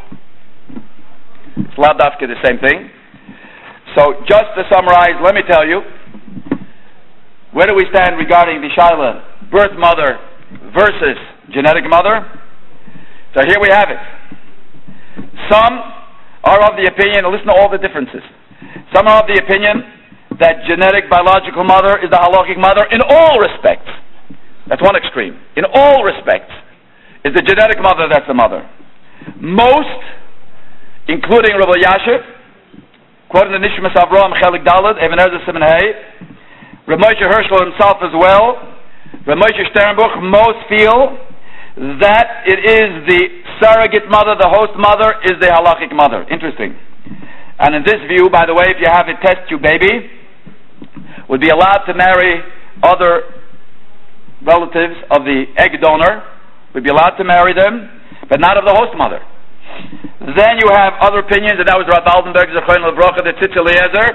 It's lav dafka the same thing. So just to summarize, let me tell you, where do we stand regarding the shaila, birth mother versus genetic mother? So here we have it. Some are of the opinion, listen to all the differences. Some are of the opinion that genetic biological mother is the halachic mother in all respects. That's one extreme. In all respects, is the genetic mother that's the mother. Most, including Rabbi Yashiv, quoting the Nishmas Avraham Chelik Daled, Even Ezer Siman Hey, Reb Moshe Hershel himself as well, Reb Moshe Sternbuch, most feel that it is the surrogate mother, the host mother, is the halachic mother. Interesting. And in this view, by the way, if you have a test tube baby, would be allowed to marry other relatives of the egg donor, would be allowed to marry them, but not of the host mother. Then you have other opinions, and that was Rav Altenberg, Zechron Lebrocha, the Tzitz Eliezer.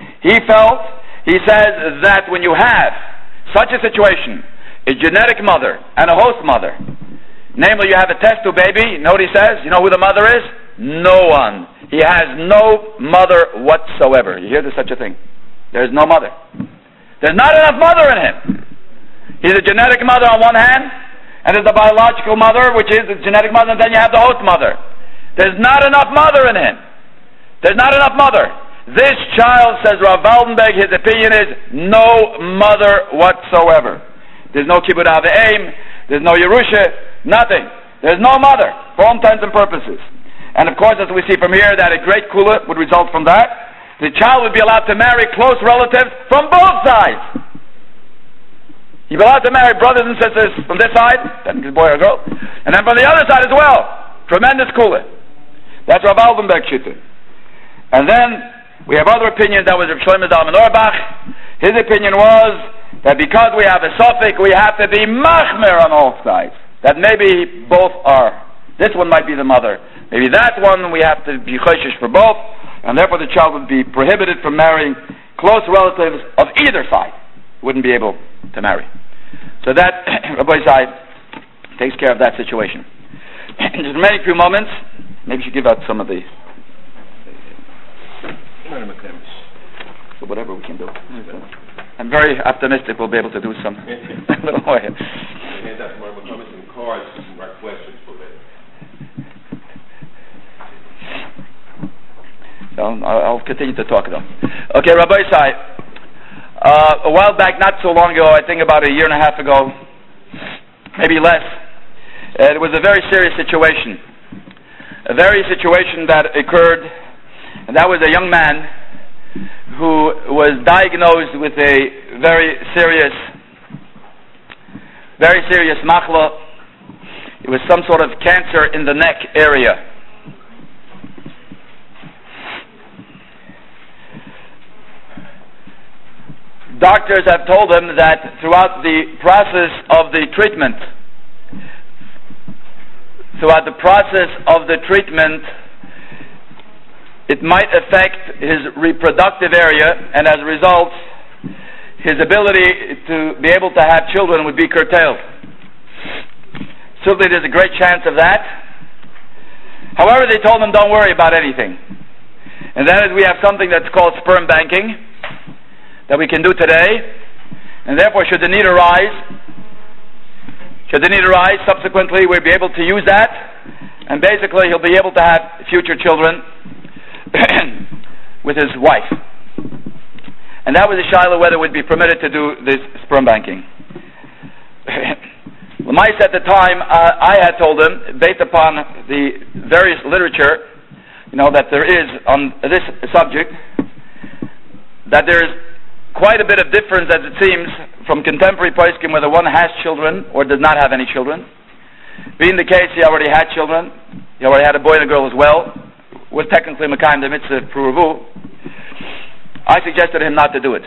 He says that when you have such a situation, a genetic mother and a host mother, namely you have a test tube baby, you know what he says? You know who the mother is? No one. He has no mother whatsoever. You hear there's such a thing? There's no mother. There's not enough mother in him. He's a genetic mother on one hand, and there's the biological mother, which is the genetic mother, and then you have the host mother. There's not enough mother in him. There's not enough mother. This child, says Rav Waldenberg, his opinion is no mother whatsoever. There's no kibbud avim, there's no Yerusha, nothing. There's no mother, for all intents and purposes. And of course, as we see from here, that a great kula would result from that. The child would be allowed to marry close relatives from both sides. He'd be allowed to marry brothers and sisters from this side, technically boy or girl, and then from the other side as well. Tremendous kula. That's Rav Aldenberg Shita. And then We have other opinions. That was Rav Shlomo Zalman Auerbach. His opinion was that because we have a suffix, we have to be machmer on all sides. That maybe both are. This one might be the mother. Maybe that one we have to be choshesh for both, and therefore the child would be prohibited from marrying close relatives of either side. Wouldn't be able to marry. So that, Rabbi Zai, takes care of that situation. In just remaining few moments, maybe you should give out some of the... So whatever we can do. I'm very optimistic we'll be able to do some a little more. So I'll continue to talk though. Okay, Rabbi Isai, a while back, not so long ago, I think about a year and a half ago, maybe less, it was a very serious situation. A very situation that occurred, and that was a young man who was diagnosed with a very serious machla. It was some sort of cancer in the neck area. Doctors have told him that throughout the process of the treatment, it might affect his reproductive area, and as a result, his ability to be able to have children would be curtailed. Certainly there's a great chance of that. However, they told him, don't worry about anything. And that is, we have something that's called sperm banking that we can do today, and therefore should the need arise, subsequently we'll be able to use that, and basically he'll be able to have future children with his wife. And that was a shaila whether it would be permitted to do this sperm banking. Lamais at the time, I had told him, based upon the various literature, that there is on this subject, that there is quite a bit of difference, as it seems, from contemporary poskim whether one has children or does not have any children. Being the case, he already had children. He already had a boy and a girl as well. Was technically Makayim the mitzvah Pruruvu. I suggested to him not to do it.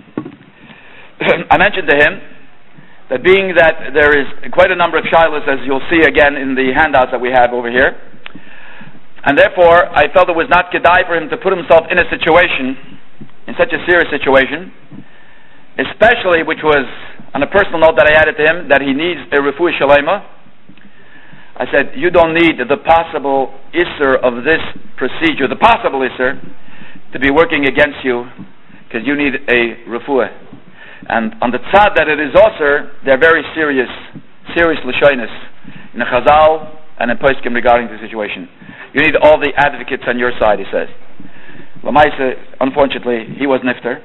I mentioned to him that being that there is quite a number of shilas, as you'll see again in the handouts that we have over here, and therefore I felt it was not kedai for him to put himself in a situation, in such a serious situation, especially, which was on a personal note that I added to him, that he needs a refuah shalema. I said, you don't need the possible isser of this procedure, the possible isser, to be working against you, because you need a refuah. And on the tzad that it is also, they're very serious l'shoinus in the Chazal and in poskim regarding the situation. You need all the advocates on your side, he says. Lamaisa, unfortunately, he was nifter.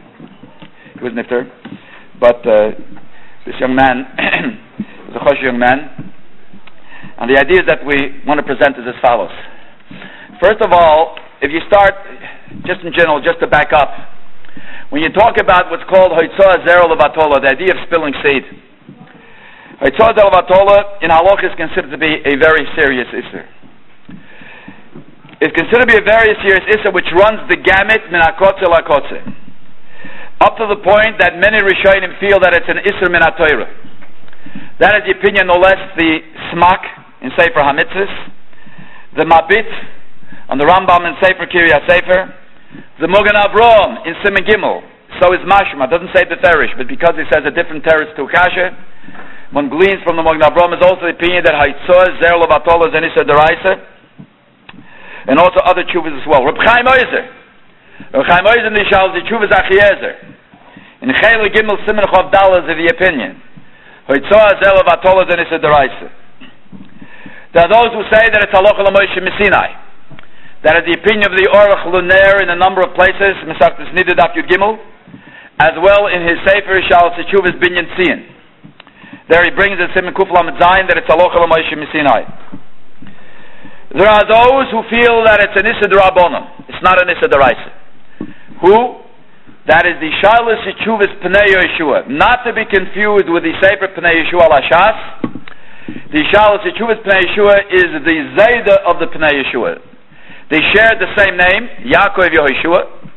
But this young man was a chosh young man. And the ideas that we want to present is as follows. First of all, if you start, just in general, just to back up, when you talk about what's called hoitzah zero levatola, the idea of spilling seed, hoitzah zero levatola in halach is considered to be a very serious issur. It's considered to be a very serious issur which runs the gamut min hakotze lakotze, up to the point that many Rishonim feel that it's an issur min haTorah. That is the opinion, no less the Smak in Sefer HaMitzvos, the Mabit on the Rambam in Sefer Kiryat Sefer, the Mogen Avraham in Siman Gimel. So is Mashma. It doesn't say Beferish, but because he says a different teretz to Kasha, one gleans from the Mogen Avraham is also the opinion that Haitzah Zer Levatola is an Issa Deraisa, and also other tshuvas as well. Reb Chaim Oizer in the Shal the tshuvas Achiezer in Chayla Gimel Siman Chav Dalaz is the opinion Haitzah Zer Levatola is an Issa Deraisa. There are those who say that it's halacha l'Moshe Missinai. That is the opinion of the Orach Luner in a number of places, Mesachtes Nidud Daf Yud Gimel, as well in his Sefer Shal Tzuvas Binyan Tzion. There he brings in Siman Kuf Lamed Zayin that it's halacha l'Moshe Missinai. There are those who feel that it's an Issa D'Rabbanan. It's not an Issa D'Oraisa. Who? That is the Shalos Tzuvas Pnei Yeshua, not to be confused with the Sefer Pnei Yeshua Lashas. The Shalos Tzuvas Pnei Yeshua is the Zayda of the Pnei Yeshua. They shared the same name, Yaakov Yehoshua,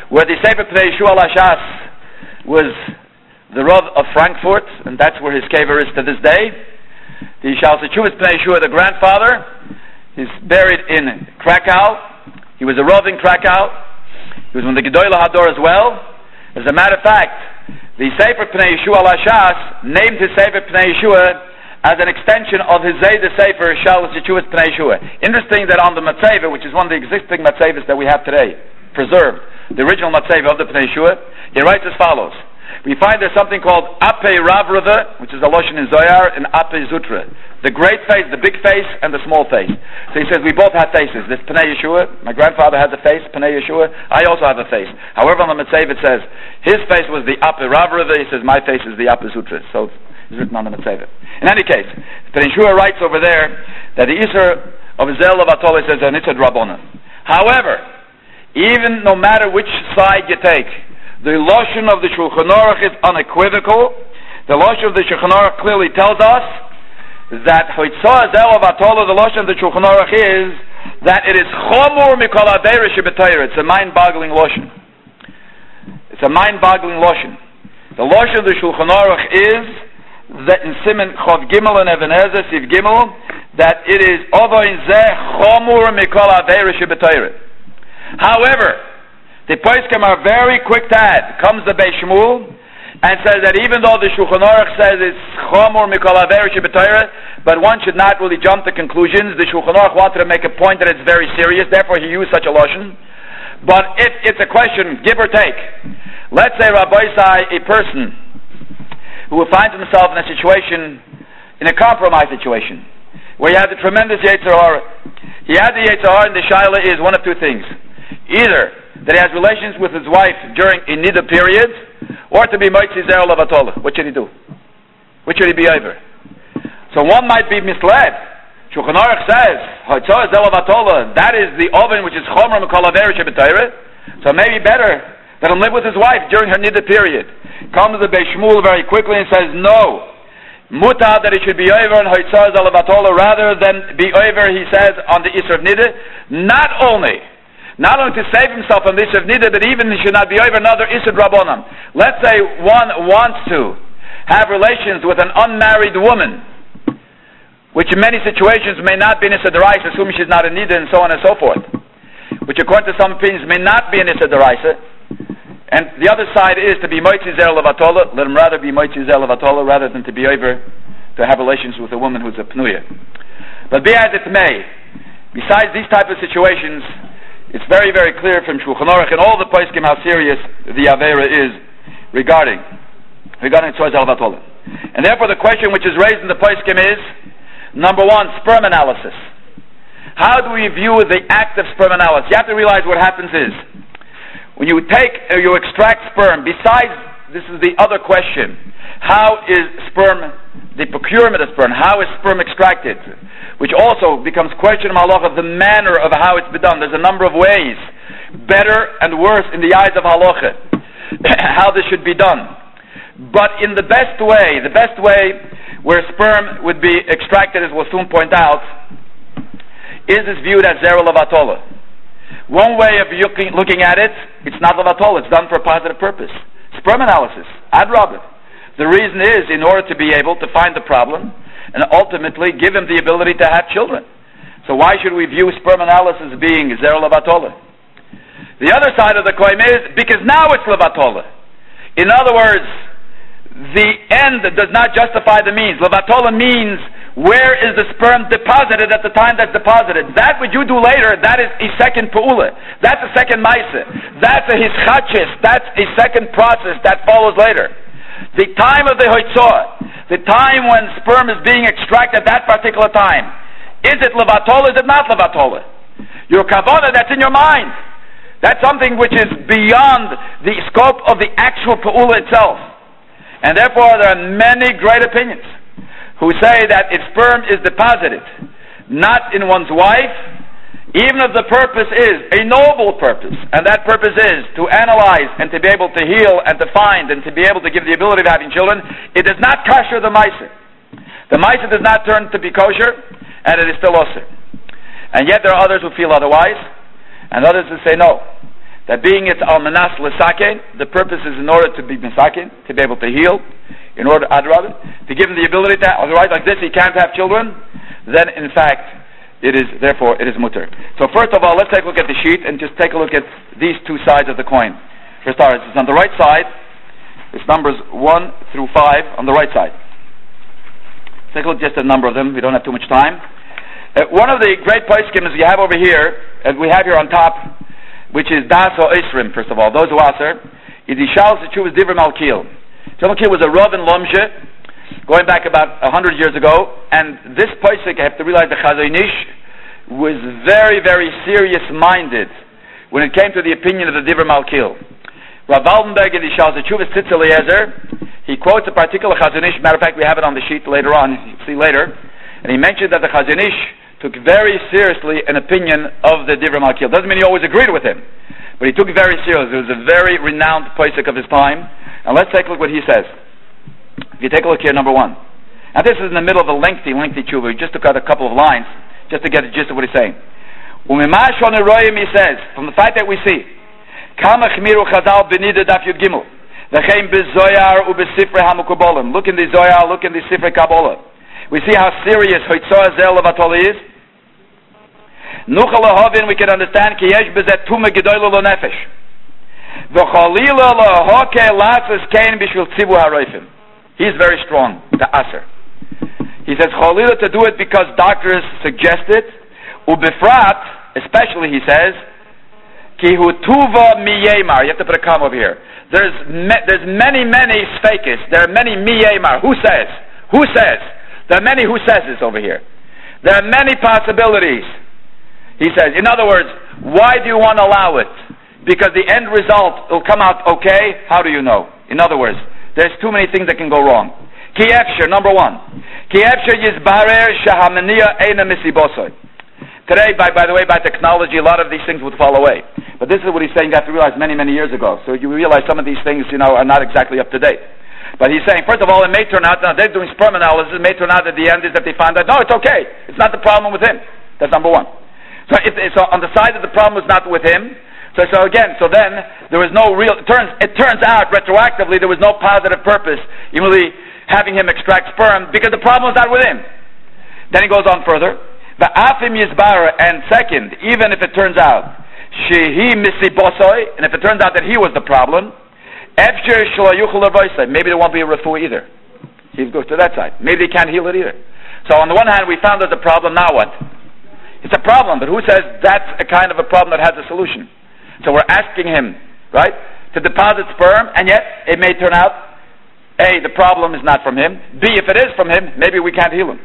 where the Sefer Pnei Yeshua Lashas was the Rav of Frankfurt, and that's where his kever is to this day. The Shal Sechuvas Pnei Yeshua, the grandfather, is buried in Krakow. He was a Rav in Krakow. He was one of the Gedolah Hador as well. As a matter of fact, the Sefer Pnei Yeshua Lashas named his Sefer Pnei Yeshua as an extension of his Zayda Sefer Shal Sechuvas Pnei Yeshua. Interesting that on the Matzeva, which is one of the existing Matzevas that we have today, preserved, the original Matzeva of the Pnei Yeshua, he writes as follows. We find there's something called Ape Ravrava, which is a Loshen in Zohar, and Ape Zutra. The great face, the big face, and the small face. So he says we both have faces. This Pnei Yeshua, my grandfather has a face, Pnei Yeshua, I also have a face. However, on the Matzev it says, his face was the Ape Ravrava, he says my face is the Ape Zutra. So it's written on the Matzev. In any case, Pnei Yeshua writes over there that the Isser of Zel of Atole says an Itzad Rabbona. However, even no matter which side you take, the Loshen of the Shulchan Aruch is unequivocal. The Loshen of the Shulchan Aruch clearly tells us that Hoitzah Zel of Atola, the Loshen of the Shulchan Aruch is that it is Chomur Mikol Aveira Shebetayra. It's a mind-boggling Loshen. It's a mind-boggling Loshen. The Loshen of the Shulchan Aruch is that in Siman Chov Gimel and Even Ezer Siv Gimel that it is Ovoin Zeh Chomur Mikol Aveira Shebetayra. However, the poskim are very quick to add. Comes the Beis Shmuel and says that even though the Shulchan Aruch says it's Chomor Mikol Aveira Shebetayra, but one should not really jump to conclusions. The Shulchan Aruch wanted to make a point that it's very serious, therefore he used such a lashon. But if it's a question, give or take, let's say Rabbi Isai, a person who finds himself in a situation, in a compromise situation, where he has a tremendous Yetzer Hara. He has the Yetzer Hara, and the Shaila is one of two things. Either that he has relations with his wife during a nida period, or to be Moitzi Zer Levatola. What should he do? What should he be over? So one might be misled. Shulchan Aruch says, Hoitzah Zer Levatola, that is the oven which is Chomer Mikol Aveira Shebetayra. So maybe better let him live with his wife during her nida period. Comes the Beis Shmuel very quickly and says, no. Muta that it should be over on Hoitzah Zer Levatola rather than be over, he says, on the Isser of Nida. Not only to save himself from the Isser of Nida, but even he should not be over another Isser Rabbanan. Let's say one wants to have relations with an unmarried woman, which in many situations may not be an Isser D'Oraisa, assuming she's not a Nida, and so on and so forth, which according to some opinions may not be an Isser D'Oraisa. And the other side is to be Moitzi Zer Levatola. Let him rather be Moitzi Zer Levatola rather than to be over to have relations with a woman who's a Pnuya. But be as it may, besides these type of situations, it's very, very clear from Shulchan Aruch and all the poskim how serious the Aveira is regarding Tzor Zel Vatola. And therefore the question which is raised in the poskim is, number one, sperm analysis. How do we view the act of sperm analysis? You have to realize what happens is, when you extract sperm, besides, this is the other question, how is sperm, the procurement of sperm, how is sperm extracted? Which also becomes question of halacha, the manner of how it's been done. There's a number of ways, better and worse in the eyes of halacha, how this should be done. But in the best way where sperm would be extracted, as we'll soon point out, is this viewed as zera levatola. One way of looking at it, it's not levatola, it's done for a positive purpose. Sperm analysis, adrabah. The reason is in order to be able to find the problem and ultimately give him the ability to have children. So why should we view sperm analysis being zera levatola? The other side of the coin is because now it's levatola. In other words, the end does not justify the means. Levatola means where is the sperm deposited at the time that's deposited. That what you do later, that is a second pa'ula. That's a second ma'aseh. That's a hischachis. That's a second process that follows later. The time of the hoitzah, the time when sperm is being extracted, that particular time, is it levatola, is it not levatola? Your kavanah, that's in your mind. That's something which is beyond the scope of the actual pa'ula itself. And therefore there are many great opinions who say that if sperm is deposited not in one's wife, even if the purpose is a noble purpose, and that purpose is to analyze and to be able to heal and to find and to be able to give the ability of having children, it does not kosher the ma'aseh. The ma'aseh does not turn to be kosher, and it is still osir. And yet there are others who feel otherwise, and others who say no. that being it's almanas l'saken, the purpose is in order to be misaken, to be able to heal, in order to give him the ability to, otherwise like this he can't have children, then in fact it is mutter. So first of all, let's take a look at the sheet and just take a look at these two sides of the coin. For starters, it's on the right side. It's numbers 1 through 5 on the right side. Take a look just at a number of them. We don't have too much time. One of the great poskim you have over here, and we have here on top, which is Das o Isrim, first of all, those who answer, is Yishal Zechuvas Divra Malkiel. Malkiel was a Rav in Lomje, going back about 100 years ago, and this posik, I have to realize the Chazon Ish was very, very serious-minded when it came to the opinion of the Divra Malkiel. Rav Waldenberg in Yishal Zechuvas Tzitz Eliezer, he quotes a particular Chazon Ish, matter of fact, we have it on the sheet later on, you'll see later, and he mentioned that the Chazon Ish took very seriously an opinion of the Divra Malkiel. Doesn't mean he always agreed with him, but he took it very seriously. It was a very renowned posik of his time, and let's take a look what he says. If you take a look here, number 1. Now this is in the middle of a lengthy tshuva. We just took out a couple of lines just to get the gist of what he's saying. He says, from the fact that we see, look in the Zoyar, look in the Sifrei Kabbalah. We see how serious Hoitzah Zel Levatol is. We can understand he's very strong, the Aser. He says, Cholila to do it because doctors suggest it. Ubifrat, especially, he says, Ki hu tuva miyemar. You have to put a comma over here. There's many sfekis. There are many miyemar. Who says? Who says? There are many who says this over here. There are many possibilities. He says, in other words, why do you want to allow it? Because the end result will come out okay. How do you know? In other words, there's too many things that can go wrong. Ki efsher, number 1. Ki efsher yizbarer shahamaniya eina misibosoy. Today, by the way, by technology, a lot of these things would fall away. But this is what he's saying you have to realize many years ago. So you realize some of these things, are not exactly up to date. But he's saying, first of all, it may turn out, now they're doing sperm analysis, it may turn out at the end is that they find out, no, it's okay. It's not the problem with him. That's number 1. So on the side that the problem was not with him, so then there was no real, it turns out retroactively there was no positive purpose in really having him extract sperm because the problem was not with him. Then he goes on further. The afim yizbar, and second, even if it turns out shehi misibosoy, and if it turns out that he was the problem, efshir shlayuchel avoisay, maybe there won't be a refu either. He goes to that side. Maybe they can't heal it either. So on the one hand, we found there's a problem. Now what? It's a problem, but who says that's a kind of a problem that has a solution? So we're asking him, right, to deposit sperm, and yet it may turn out, A, the problem is not from him. B, if it is from him, maybe we can't heal him.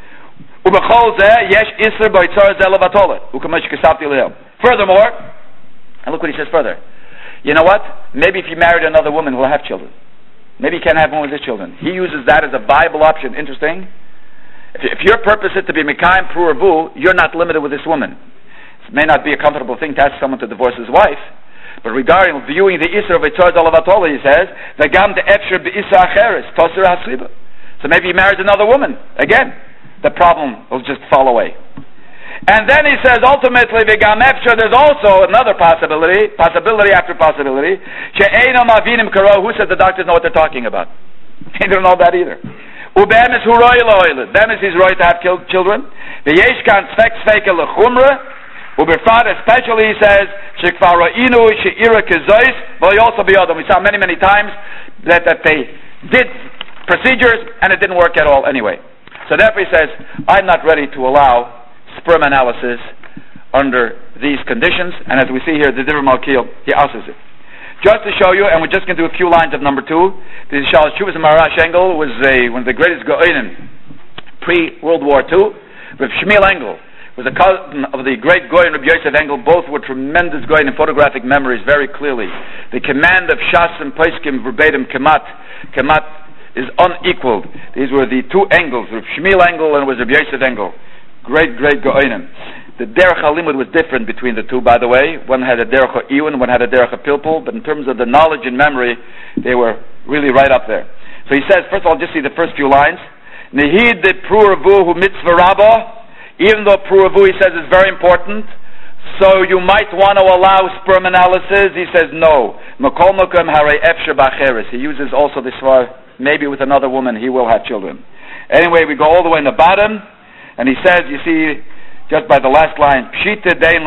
Furthermore, and look what he says further. You know what? Maybe if he married another woman, he'll have children. Maybe he can't have one with his children. He uses that as a viable option. Interesting. If your purpose is to be Mekayim Pru Revu, you're not limited with this woman. It may not be a comfortable thing to ask someone to divorce his wife, but regarding viewing the Isra of Eitzor Dalavatola, he says, V'gam de Efsher B'Isra Acheres, Tosir HaSriba. So maybe he marries another woman. Again, the problem will just fall away. And then he says, ultimately, V'gam Efsher, there's also another possibility after possibility. She'eino Mavinim Karo, who said the doctors know what they're talking about? They don't know that either. Ubem is huroy lo'oiled. Them is his right to have children. V'yesh kan tzvek tzveke lechumra. Uberfad, especially, he says, shekvar ro'inu she'ira kezois. But he also be other. We saw many times that they did procedures and it didn't work at all anyway. So therefore he says, I'm not ready to allow sperm analysis under these conditions. And as we see here, the Divra Malkiel, he asks it. Just to show you, and we're just going to do a few lines of number 2. The Shalosh Tshuvas and Marash Engel was one of the greatest Go'onim pre-World War II. With Shmuel Engel was a cousin of the great Goy and Rabbi Yosef Engel. Both were tremendous Goy in photographic memories very clearly. The command of Shas and Poskim verbatim Kemat is unequaled. These were the two Engels, Rabbi Shmuel Engel and was Rabbi Yosef Engel. Great Go'onim. The Derech HaLimud was different between the two, by the way. One had a Derech HaIwan, one had a Derech HaPilpul, but in terms of the knowledge and memory, they were really right up there. So he says, first of all, just see the first few lines. Nehid de Pru Revu hu mitzvah rabba. Even though Pru Revu, he says, is very important, so you might want to allow sperm analysis. He says no. He uses also this for maybe with another woman he will have children. Anyway, we go all the way in the bottom, and he says, you see, just by the last line, he does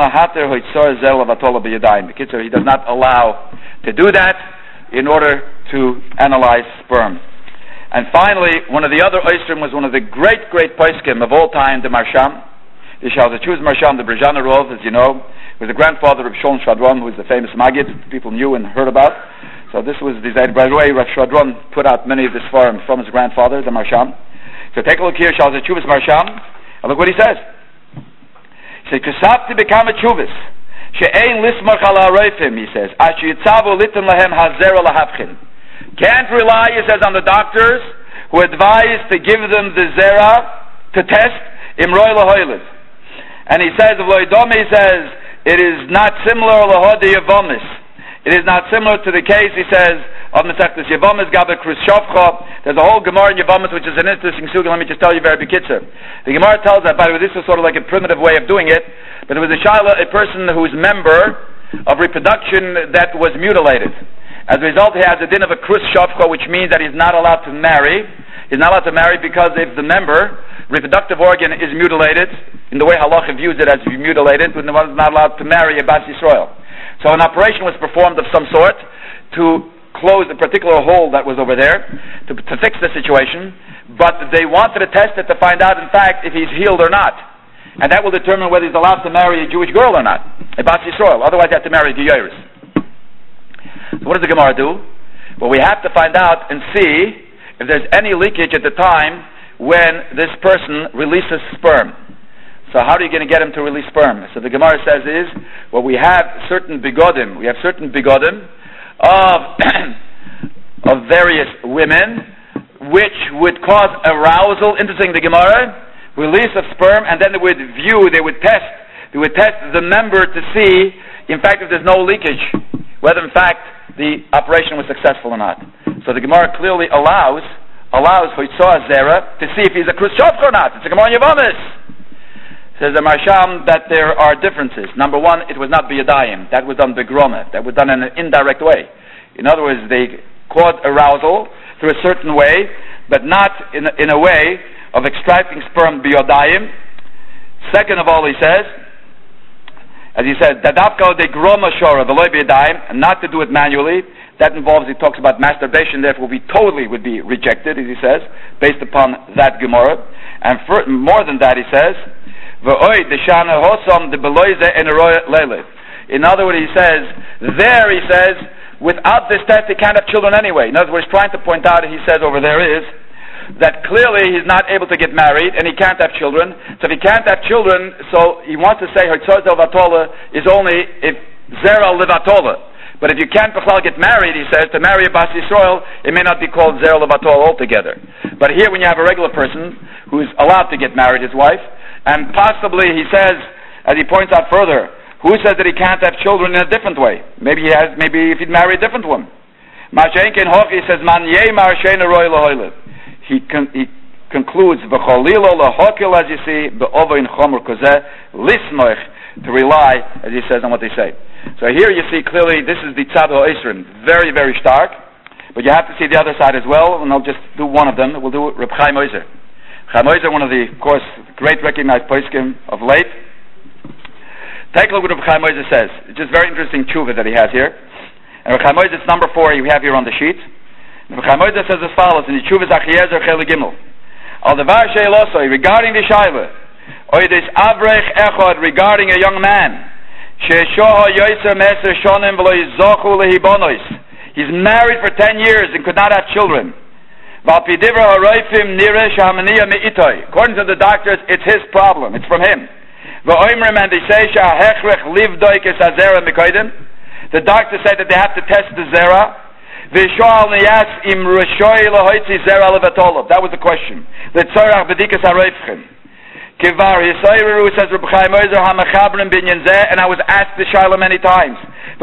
not allow to do that in order to analyze sperm. And finally, one of the other Oisrim was one of the great poskim of all time, the Marsham. The Shalzachuz Marsham, the Brejana Rov, as you know, was the grandfather of Sholem Shvadron, who was the famous Maggid people knew and heard about. So this was designed. By the way, Rav Shvadron put out many of this form from his grandfather, the Marsham. So take a look here, Shalzachuz Marsham, and look what he says. He says, "Kasabti bekama chuvas, she'ein lismach ala roifim." He says, "Asher yitzavu litin lahem hazera lahavchin." Can't rely, he says, on the doctors who advise to give them the zera to test imroi lahoiliv. And he says of loidome, he says it is not similar lahodi yavomis. It is not similar to the case, he says, of Masechtas Yavomis Gabe Khrushchevcha. There's a whole Gemara in Yavomis which is an interesting sugya. Let me just tell you very bekitzer. The Gemara tells that, by the way, this was sort of like a primitive way of doing it, but it was a person whose member of reproduction that was mutilated. As a result, he has a din of a Khrushchevcha, which means that he's not allowed to marry. He's not allowed to marry because if the member, reproductive organ, is mutilated, in the way Halacha views it as mutilated, then one is not allowed to marry a Bas Yisrael. So an operation was performed of some sort to close a particular hole that was over there, to fix the situation, but they wanted to test it to find out, in fact, if he's healed or not. And that will determine whether he's allowed to marry a Jewish girl or not, a Bas Yisrael. Otherwise, he has to marry a Geyris. So what does the Gemara do? Well, we have to find out and see if there's any leakage at the time when this person releases sperm. So how are you going to get him to release sperm? So the Gemara says is, well, we have certain bigodim of various women which would cause arousal. Interesting, the Gemara, release of sperm, and then they would test the member to see, in fact, if there's no leakage, whether in fact the operation was successful or not. So the Gemara clearly allows Hoitzoah Zera to see if he's a Khrushchev or not. It's a Gemara Yavamis. Says the Marsham that there are differences. Number one, it was not biyadayim. That was done begrona. That was done in an indirect way. In other words, they caused arousal through a certain way, but not in a way of extracting sperm biyadayim. Second of all, he says, as he said, dadavka de groma shora v'loy biyadayim, and not to do it manually. That involves, he talks about masturbation, therefore would be rejected, as he says, based upon that Gemara. And more than that, he says, in other words, he says, without this test, he can't have children anyway. In other words, trying to point out, he says over there is, that clearly he's not able to get married, and he can't have children. So if he can't have children, so he wants to say, Hertzos del Vatola is only if Zera Levatola. But if you can't get married, he says, to marry a Bas Yisrael, it may not be called Zera Levatol altogether. But here, when you have a regular person who's allowed to get married, his wife, and possibly, he says, as he points out further, who says that he can't have children in a different way? Maybe if he'd marry a different one. Mashenkin Hochi says, Man Yemar Sheina Roy Lahoiliv. He concludes, V'cholilo lahokil, as you see, be'ovo in chomer kozeh, lismoich, to rely, as he says, on what they say. So here you see clearly, this is the Tzad HaOisrim, very, very stark, but you have to see the other side as well, and I'll just do one of them. We'll do Reb Chaim Oizer. Chaim Oizer, one of the, of course, great recognized poskim of late. Take a look what Reb Chaim Oizer says. It's just very interesting tshuva that he has here. And Reb Chaim Oizer, it's number 4, we have here on the sheet. Reb Chaim Oizer says as follows, in the tshuva Zachiezer Cheli Gimel. Al devar she'elosoi, regarding the shayla, oides avrech echod, regarding a young man, she'eshoho yoiser meser shonim v'lo yizochu lehibonois. He's married for 10 years and could not have children. According to the doctors, it's his problem. It's from him. And they say the doctors say that they have to test the zera. That was the question. The tzorach b'dikas harayfchem. Kivar Yisayru says Reb Chaim Oizer hamachabrim binyan zeh, and I was asked the shaila many times.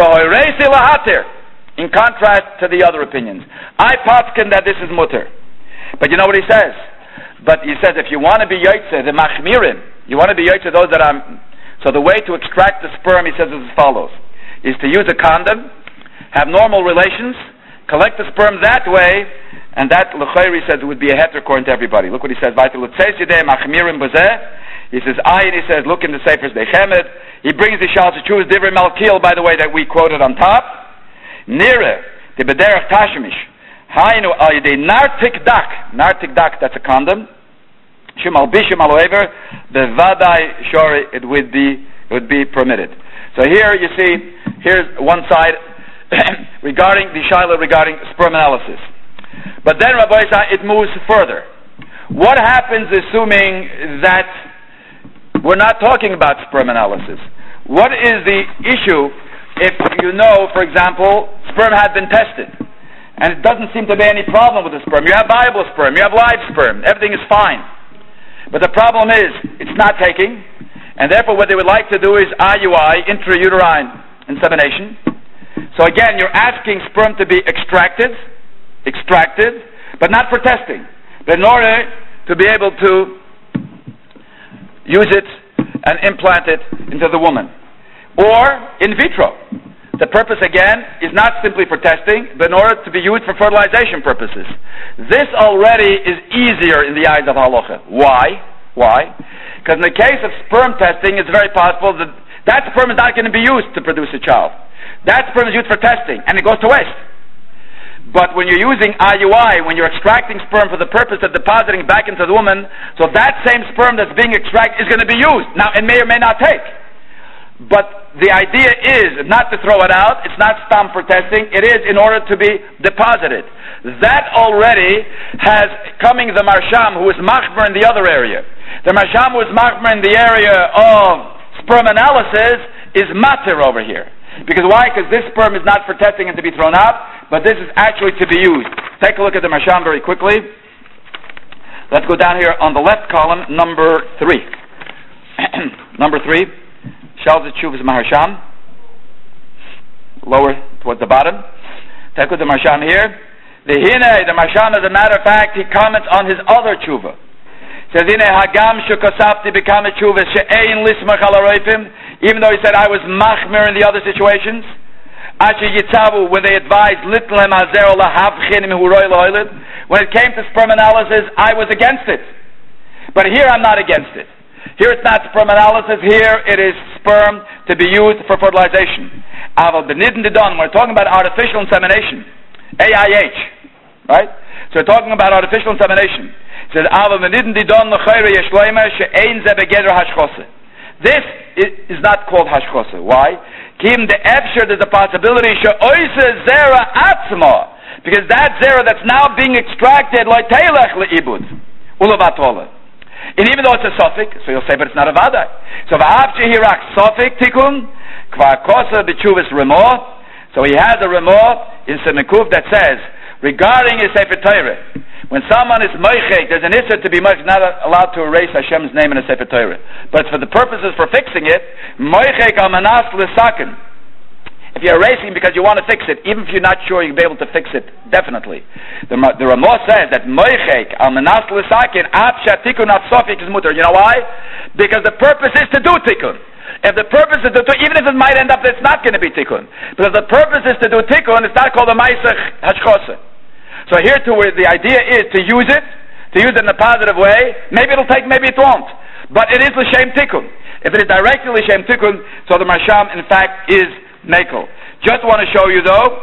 In contrast to the other opinions, I paskin that this is mutter. But you know what he says? But he says if you want to be yotzeh, the machmirim, you want to be yotzeh those that are So the way to extract the sperm, he says, is as follows, is to use a condom, have normal relations, collect the sperm that way, and that, l'chayri says, would be a heter according to everybody. Look what he says, he says, and he says, look in the Sefer Dechemed, he brings the Shal Shechuvas Divrei Malkiel, by the way, that we quoted on top, Nire, the Bederach Tashmish, Hainu al yedei nar tikdak, that's a condom, Shimal Bishim Aloever, the Vadai Shori, it would be permitted. So here you see, here's one side regarding the Shaila regarding sperm analysis. But then Rabbi Yisrael, it moves further. What happens assuming that we're not talking about sperm analysis? What is the issue if you know, for example, sperm had been tested and it doesn't seem to be any problem with the sperm? You have viable sperm, you have live sperm, everything is fine. But the problem is, it's not taking, and therefore what they would like to do is IUI, intrauterine insemination. So again, you're asking sperm to be extracted, but not for testing, but in order to be able to use it and implant it into the woman. Or in vitro. The purpose again is not simply for testing, but in order to be used for fertilization purposes. This already is easier in the eyes of halacha. Why? Because in the case of sperm testing, it's very possible that that sperm is not going to be used to produce a child. That sperm is used for testing, and it goes to waste. But when you're using IUI, when you're extracting sperm for the purpose of depositing back into the woman, so that same sperm that's being extracted is going to be used. Now, it may or may not take. But the idea is not to throw it out. It's not stam for testing. It is in order to be deposited. That already has coming the Marsham, who is machmer in the other area. The Marsham who is machmer in the area of sperm analysis is matir over here. Because why? Because this sperm is not for testing and to be thrown out, but this is actually to be used. Take a look at the Marsham very quickly. Let's go down here on the left column, number 3. Number 3. Shal Shechuvas Maharsham, lower towards the bottom. Take with the Marsham here. The Marsham, as a matter of fact, he comments on his other tshuva. Says, Hagam shukasafti bekam tshuva she'ein lismach al haroifim. Even though he said I was machmir in the other situations, Asher Yitzavu, when they advised litlem azero lahavchin mihuroi loilid, when it came to sperm analysis, I was against it. But here I'm not against it. Here it's not sperm analysis, here it is sperm to be used for fertilization. Aval benidin didon, we're talking about artificial insemination. AIH, right? So we're talking about artificial insemination. It says, Aval benidin didon l'chayre yeshloime she'ein ze begeder hashchose. This is not called hashchose. Why? Kim de efsher, there's a possibility she'oise zera atzma, because that zera that's now being extracted lo teilech le'ibud ulavatola. And even though it's a suffix, so you'll say, but it's not a vadai. So v'havchi hirak suffix tikkun kvar kosa b'tshuvas remor. So he has a remor in Semekuf that says regarding a Sefer Torah, when someone is moichek, there's an issur to be moichek, not allowed to erase Hashem's name in a Sefer Torah, but for the purposes for fixing it, moichek al manas l'saken. If you're erasing because you want to fix it, even if you're not sure you'll be able to fix it, definitely. The Ramah says that moichek al manas l'saken af shatikun af sofik is mutter. You know why? Because the purpose is to do tikkun. If the purpose is to do, even if it might end up that it's not going to be tikkun, but if the purpose is to do tikkun, it's not called a ma'aseh hashchose. So here too, the idea is to use it in a positive way. Maybe it'll take, maybe it won't. But it is l'shem tikkun. If it is directly l'shem tikkun, so the Marsham in fact is mekel. Just want to show you though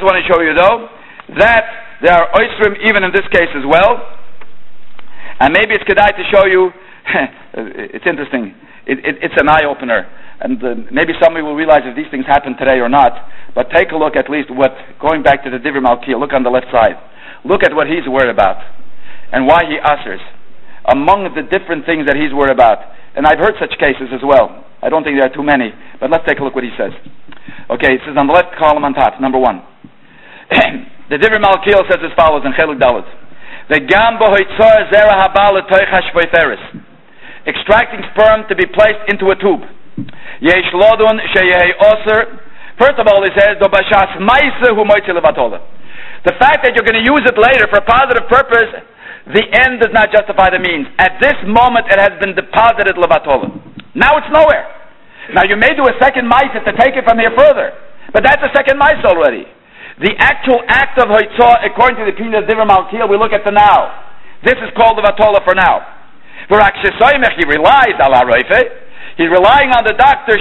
that there are oisrim even in this case as well. And maybe it's kedai to show you. It's interesting. It's an eye opener, and maybe somebody will realize if these things happen today or not. But take a look at least going back to the Divrei Malkiel. Look on the left side. Look at what he's worried about and why he ushers. Among the different things that he's worried about, and I've heard such cases as well. I don't think there are too many, but let's take a look what he says. Okay, it says on the left column on top, number 1. The Divrei Malkiel says as follows in Cheluk Dalet. The gam bohitzor zera habal letoich hashvoiferis. Extracting sperm to be placed into a tube. Yesh lodun sheyeh oser. First of all, he says, do bashas ma'aseh hu moitzi levatola. The fact that you're going to use it later for a positive purpose, the end does not justify the means. At this moment, it has been deposited levatola. Now it's nowhere. Now you may do a second ma'isa to take it from here further, but that's a second ma'isa already. The actual act of hoitzah, according to the opinion of Divra Malkiel, we look at the now. This is called the vatola for now. He relies al haroife. He's relying on the doctor.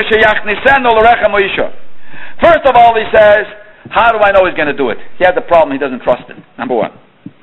First of all, he says, how do I know he's going to do it? He has a problem. He doesn't trust it. Number one.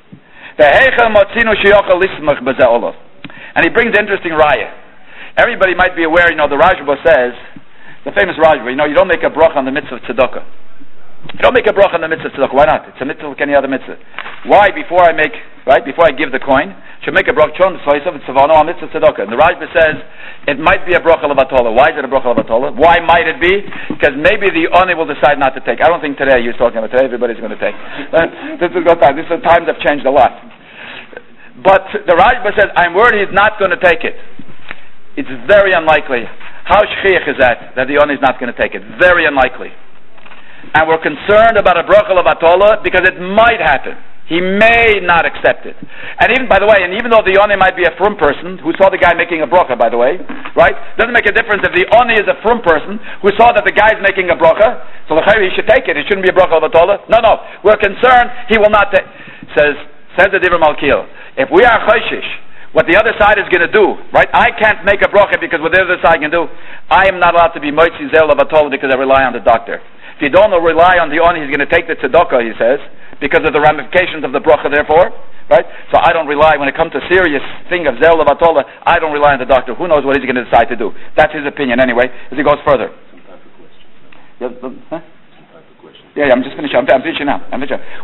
And he brings interesting raya. Everybody might be aware, the Rajba says, the famous Rajba, you don't make a bracha on the mitzvah of tzedakah. You don't make a bracha on the mitzvah of tzedakah. Why not? It's a mitzvah like any other mitzvah. Why, before I give the coin, should make a bracha on the mitzvah of tzedakah. And the Rajba says, it might be a bracha levatola. Why is it a bracha levatola? Why might it be? Because maybe the oni will decide not to take. I don't think today, you're talking about today, everybody's going to take. Times have changed a lot. But the Rajba says, I'm worried he's not going to take it. It's very unlikely. How shchiach is that the oni is not going to take it? Very unlikely. And we're concerned about a bracha levatola because it might happen. He may not accept it. And even, by the way, even though the oni might be a frum person who saw the guy making a bracha, by the way, right? Doesn't make a difference if the oni is a frum person who saw that the guy's making a bracha. So he should take it. It shouldn't be a bracha levatola. No. We're concerned he will not take. Says the Divra Malkiel, if we are choishish, what the other side is going to do, right? I can't make a bracha because what the other side can do. I am not allowed to be moitzi zel levatola because I rely on the doctor. If you don't rely on the oni, he's going to take the tzedakah, he says, because of the ramifications of the bracha, therefore, right? So I don't rely, when it comes to serious thing of zel levatola, I don't rely on the doctor. Who knows what he's going to decide to do? That's his opinion anyway, as he goes further. Some time for questions. Huh? Some time for questions. Yeah, I'm just finishing. I'm finishing now. I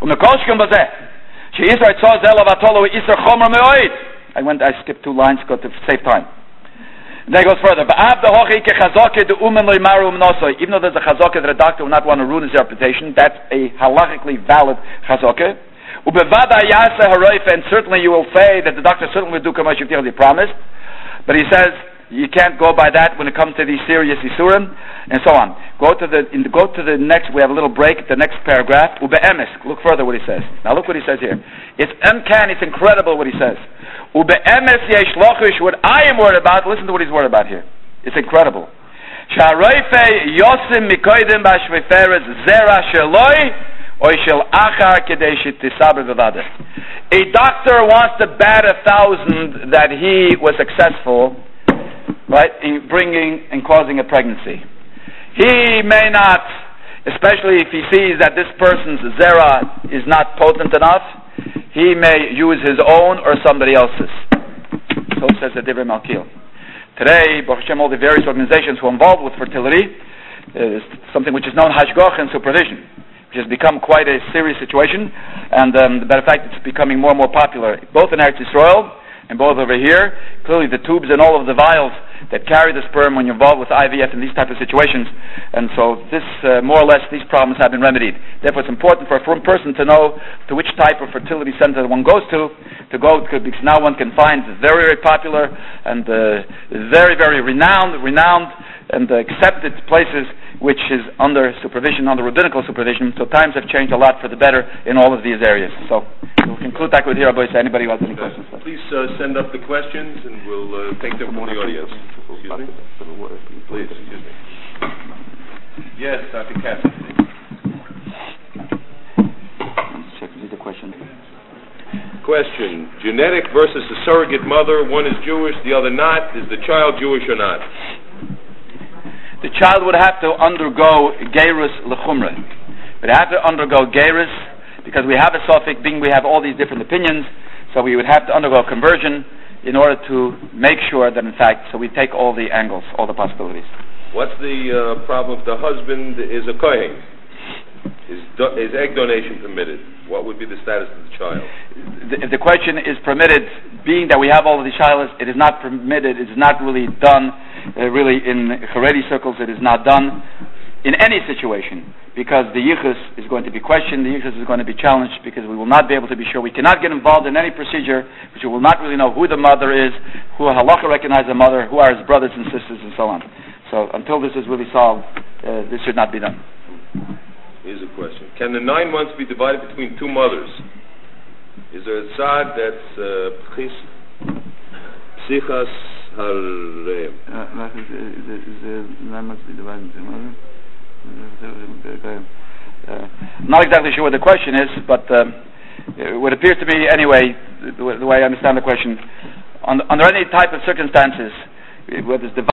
skipped 2 lines to save time. Then he goes further. Even though there's a chazakah that a doctor will not want to ruin his reputation, that's a halachically valid chazakah. And certainly you will say that the doctor certainly will do kama shivtich as he promised. But he says you can't go by that when it comes to these serious isurim and so on. Go to the next. We have a little break. The next paragraph. Ube'emes. Look further what he says. Now look what he says here. It's uncanny. It's incredible what he says. Ube'emes yesh lochish. What I am worried about. Listen to what he's worried about here. It's incredible. Sha'roife yosim mikoidim ba'shveferes zera sheloi or shel achar kedei shetisaber v'vada. A doctor wants to bat 1,000 that he was successful, right, in bringing and causing a pregnancy. He may not, especially if he sees that this person's zera is not potent enough, he may use his own or somebody else's. So says the Divra Malkiel. Today, Baruch Hashem, all the various organizations who are involved with fertility, is something which is known hashgach and supervision, which has become quite a serious situation, and the matter of fact, it's becoming more and more popular, both in Eretz Yisrael and both over here. Clearly the tubes and all of the vials that carry the sperm when you're involved with IVF in these type of situations, and so this, more or less, these problems have been remedied. Therefore it's important for a person to know to which type of fertility center one goes to go, because now one can find very, very popular and very, very renowned and accepted places which is under supervision, under rabbinical supervision. So times have changed a lot for the better in all of these areas. So we'll conclude that with here, boys. Anybody who has any questions? Please send up the questions and we'll take them from the audience. Excuse me? Please, excuse me. Yes, Dr. Cassidy. Let's check the question. Question: genetic versus a surrogate mother. One is Jewish, the other not. Is the child Jewish or not? The child would have to undergo gerus lechumra. Would have to undergo gerus because we have a suffix, being we have all these different opinions, so we would have to undergo conversion in order to make sure that in fact, so we take all the angles, all the possibilities. What's the problem if the husband is a kohen? Is egg donation permitted? What would be the status of the child? If the question is permitted, being that we have all of these shilas, it is not permitted, it is not really done, really in Haredi circles, it is not done in any situation, because the yichus is going to be questioned, the yichus is going to be challenged, because we will not be able to be sure. We cannot get involved in any procedure which we will not really know who the mother is, who halacha recognizes the mother, who are his brothers and sisters, and so on. So until this is really solved, this should not be done. Here's a question. Can the 9 months be divided between 2 mothers? Is there a tzad that's psichas hareim? Not exactly sure what the question is, but it would appear to me, anyway, the way I understand the question, under any type of circumstances, whether it's